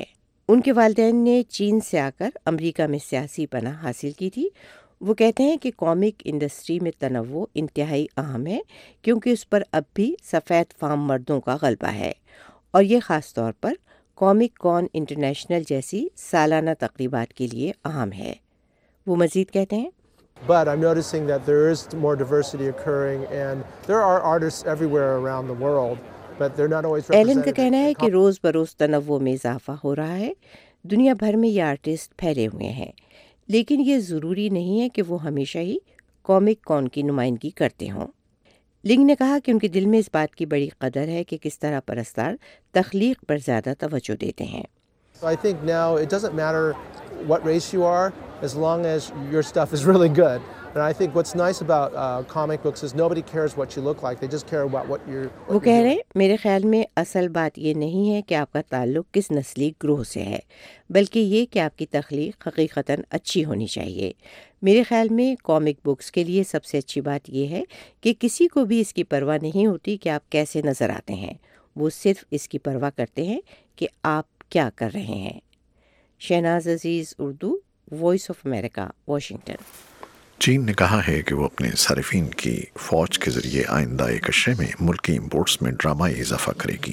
ان کے والدین نے چین سے آ کر امریکہ میں سیاسی پناہ حاصل کی تھی۔ وہ کہتے ہیں کہ کامک انڈسٹری میں تنوع انتہائی اہم ہے کیونکہ اس پر اب بھی سفید فام مردوں کا غلبہ ہے، اور یہ خاص طور پر کامک کون انٹرنیشنل جیسی سالانہ تقریبات کے لیے اہم ہے۔ وہ مزید کہتے ہیں But I'm noticing that there is more diversity occurring and there are artists everywhere around the world, but they're not always represented. Alan کا کہنا ہے کہ روز بروز تنوع میں اضافہ ہو رہا ہے، دنیا بھر میں یہ آرٹسٹ پھیلے ہوئے ہیں، لیکن یہ ضروری نہیں ہے کہ وہ ہمیشہ ہی کامک کون کی نمائندگی کرتے ہوں۔ لنگ نے کہا کہ ان کے دل میں اس بات کی بڑی قدر ہے کہ کس طرح پرستار تخلیق پر زیادہ توجہ دیتے ہیں۔ I think now it doesn't matter what race you are as long as your stuff is really good. And I think what's nice about comic books is nobody cares what you look like. They just care about what you're وہ کہہ رہے ہیں میرے خیال میں اصل بات یہ نہیں ہے کہ آپ کا تعلق کس نسلی گروہ سے ہے، بلکہ یہ کہ آپ کی تخلیق حقیقتاً اچھی ہونی چاہیے۔ میرے خیال میں کامک بکس کے لیے سب سے اچھی بات یہ ہے کہ کسی کو بھی اس کی پرواہ نہیں ہوتی کہ آپ کیسے نظر آتے ہیں، وہ صرف اس کی پرواہ کرتے ہیں کہ آپ کیا کر رہے ہیں۔ Shahnaz Aziz, Urdu, voice of America, Washington. چین نے کہا ہے کہ وہ اپنے صارفین کی فوج کے ذریعے آئندہ ایک اشرے میں ملکی امپورٹس میں ڈرامائی اضافہ کرے گی۔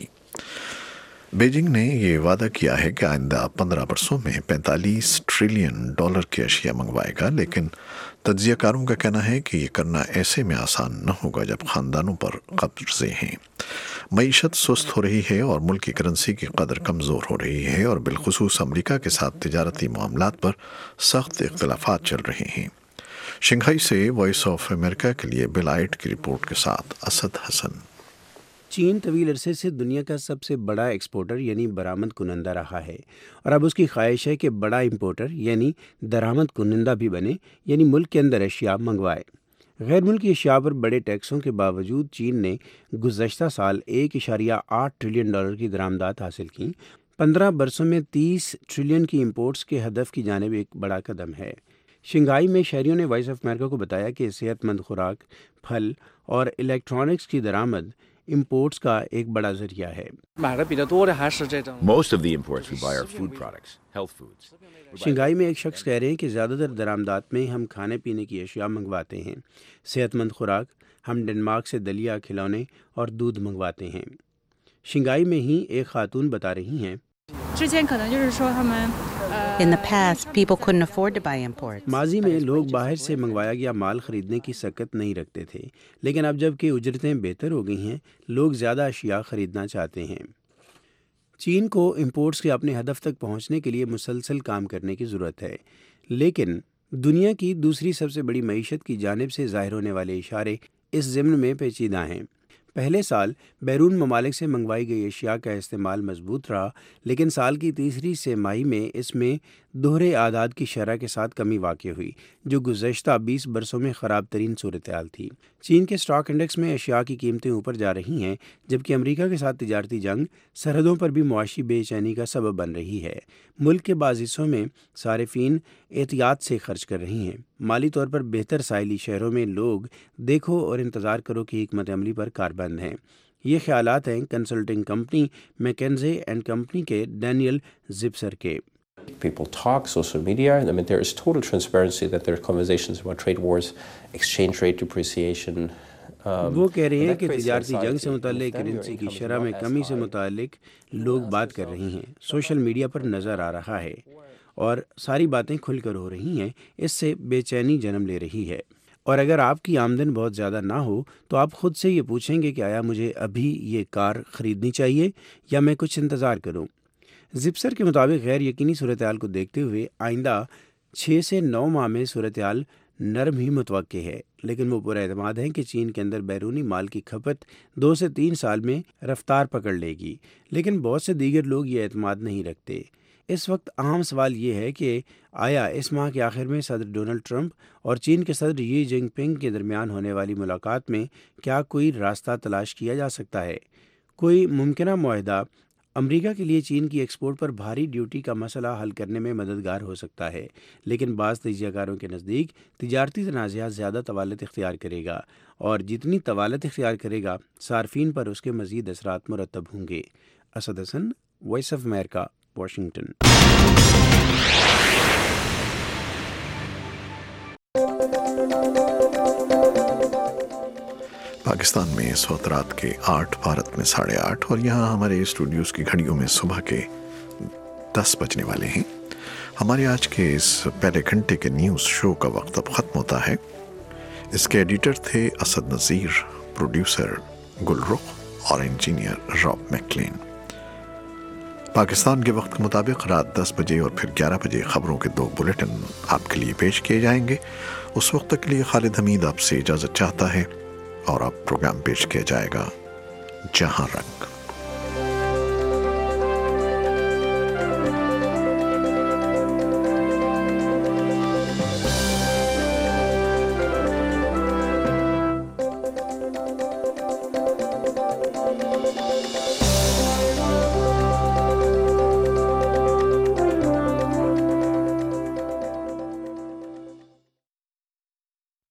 بیجنگ نے یہ وعدہ کیا ہے کہ آئندہ 15 برسوں میں $45 ٹریلین کی اشیاء منگوائے گا، لیکن تجزیہ کاروں کا کہنا ہے کہ یہ کرنا ایسے میں آسان نہ ہوگا جب خاندانوں پر قبضے ہیں۔ معیشت سست ہو رہی ہے اور ملک کی کرنسی کی قدر کمزور ہو رہی ہے، اور بالخصوص امریکہ کے ساتھ تجارتی معاملات پر سخت اختلافات چل رہے ہیں۔ شنگھائی سے وائس آف امریکہ کے لیے بل آئٹ کی رپورٹ کے ساتھ اسد حسن۔ چین طویل عرصے سے دنیا کا سب سے بڑا ایکسپورٹر یعنی برآمد کنندہ رہا ہے، اور اب اس کی خواہش ہے کہ بڑا امپورٹر یعنی درآمد کنندہ بھی بنے، یعنی ملک کے اندر اشیاء منگوائے۔ غیر ملکی اشیاء پر بڑے ٹیکسوں کے باوجود چین نے گزشتہ سال $1.8 ٹریلین کی درآمدات حاصل کیں۔ 15 برسوں میں 30 ٹریلین کی امپورٹس کے ہدف کی جانب ایک بڑا قدم ہے۔ شنگھائی میں شہریوں نے وائس آف امریکہ کو بتایا کہ صحت مند خوراک، پھل اور الیکٹرانکس کی درآمد امپورٹس کا ایک بڑا ذریعہ ہے۔ Most of the imports we buy are food products, health foods. Shanghai میں ایک شخص کہہ رہے ہیں کہ زیادہ تر درآمدات میں ہم کھانے پینے کی اشیاء منگواتے ہیں، صحت مند خوراک، ہم ڈنمارک سے دلیا، کھلونے اور دودھ منگواتے ہیں۔ شنگھائی میں ہی ایک خاتون بتا رہی ہیں In the past, people couldn't afford to buy imports. ماضی میں لوگ باہر سے منگوایا گیا مال خریدنے کی سکت نہیں رکھتے تھے، لیکن اب جب کہ اجرتیں بہتر ہو گئی ہیں، لوگ زیادہ اشیاء خریدنا چاہتے ہیں۔ چین کو امپورٹس کے اپنے ہدف تک پہنچنے کے لیے مسلسل کام کرنے کی ضرورت ہے، لیکن دنیا کی دوسری سب سے بڑی معیشت کی جانب سے ظاہر ہونے والے اشارے اس ضمن میں پیچیدہ ہیں۔ پہلے سال بیرون ممالک سے منگوائی گئی اشیاء کا استعمال مضبوط رہا، لیکن سال کی تیسری سہ ماہی میں اس میں دوہرے اعداد کی شرح کے ساتھ کمی واقع ہوئی، جو گزشتہ 20 برسوں میں خراب ترین صورتحال تھی۔ چین کے اسٹاک انڈیکس میں اشیاء کی قیمتیں اوپر جا رہی ہیں، جبکہ امریکہ کے ساتھ تجارتی جنگ سرحدوں پر بھی معاشی بے چینی کا سبب بن رہی ہے۔ ملک کے بعض حصوں میں صارفین احتیاط سے خرچ کر رہی ہیں۔ مالی طور پر بہتر ساحلی شہروں میں لوگ دیکھو اور انتظار کرو کی حکمت عملی پر کاربند ہیں۔ یہ خیالات ہیں consulting company McKinsey and company کے ڈینیل زپسر کے۔ People talk, social media, I mean, there is total transparency that there are conversations about trade wars, exchange rate depreciation. وہ کہہ رہے ہیں کہ تجارتی جنگ سے متعلق کرنسی کی شرح میں کمی سے متعلق لوگ بات کر رہی ہیں، سوشل میڈیا پر نظر آ رہا ہے اور ساری باتیں کھل کر ہو رہی ہیں۔ اس سے بے چینی جنم لے رہی ہے، اور اگر آپ کی آمدن بہت زیادہ نہ ہو تو آپ خود سے یہ پوچھیں گے کہ آیا مجھے ابھی یہ کار خریدنی چاہیے یا میں کچھ انتظار کروں۔ زپسر کے مطابق غیر یقینی صورتحال کو دیکھتے ہوئے آئندہ 6 سے 9 ماہ میں صورتحال نرم ہی متوقع ہے، لیکن وہ پورا اعتماد ہے کہ چین کے اندر بیرونی مال کی کھپت 2 سے 3 سال میں رفتار پکڑ لے گی، لیکن بہت سے دیگر لوگ یہ اعتماد نہیں رکھتے۔ اس وقت اہم سوال یہ ہے کہ آیا اس ماہ کے آخر میں صدر ڈونلڈ ٹرمپ اور چین کے صدر شی جن پنگ کے درمیان ہونے والی ملاقات میں کیا کوئی راستہ تلاش کیا جا سکتا ہے؟ کوئی ممکنہ معاہدہ امریکہ کے لیے چین کی ایکسپورٹ پر بھاری ڈیوٹی کا مسئلہ حل کرنے میں مددگار ہو سکتا ہے، لیکن بعض تجزیہ کاروں کے نزدیک تجارتی تنازعہ زیادہ طوالت اختیار کرے گا، اور جتنی طوالت اختیار کرے گا صارفین پر اس کے مزید اثرات مرتب ہوں گے۔ Asad Hasan, voice of America, Washington. Pakistan में इस वक्त रात के 8, भारत में 8:30 और यहाँ हमारे स्टूडियोज़ की घड़ियों में सुबह के 10 बजने वाले हैं। हमारे आज के इस पहले घंटे के न्यूज़ शो का वक्त अब ख़त्म होता है। इसके एडिटर थे असद नज़ीर, प्रोड्यूसर गुलरुख और इंजीनियर रॉब मैकलेन। पाकिस्तान के वक्त के मुताबिक रात 10 बजे और फिर 11 बजे खबरों के 2 बुलेटिन आपके लिए पेश किए जाएंगे। उस वक्त तक के लिए खालिद हमीद आपसे इजाज़त चाहता है और अब प्रोग्राम पेश किया जाएगा जहां रंग।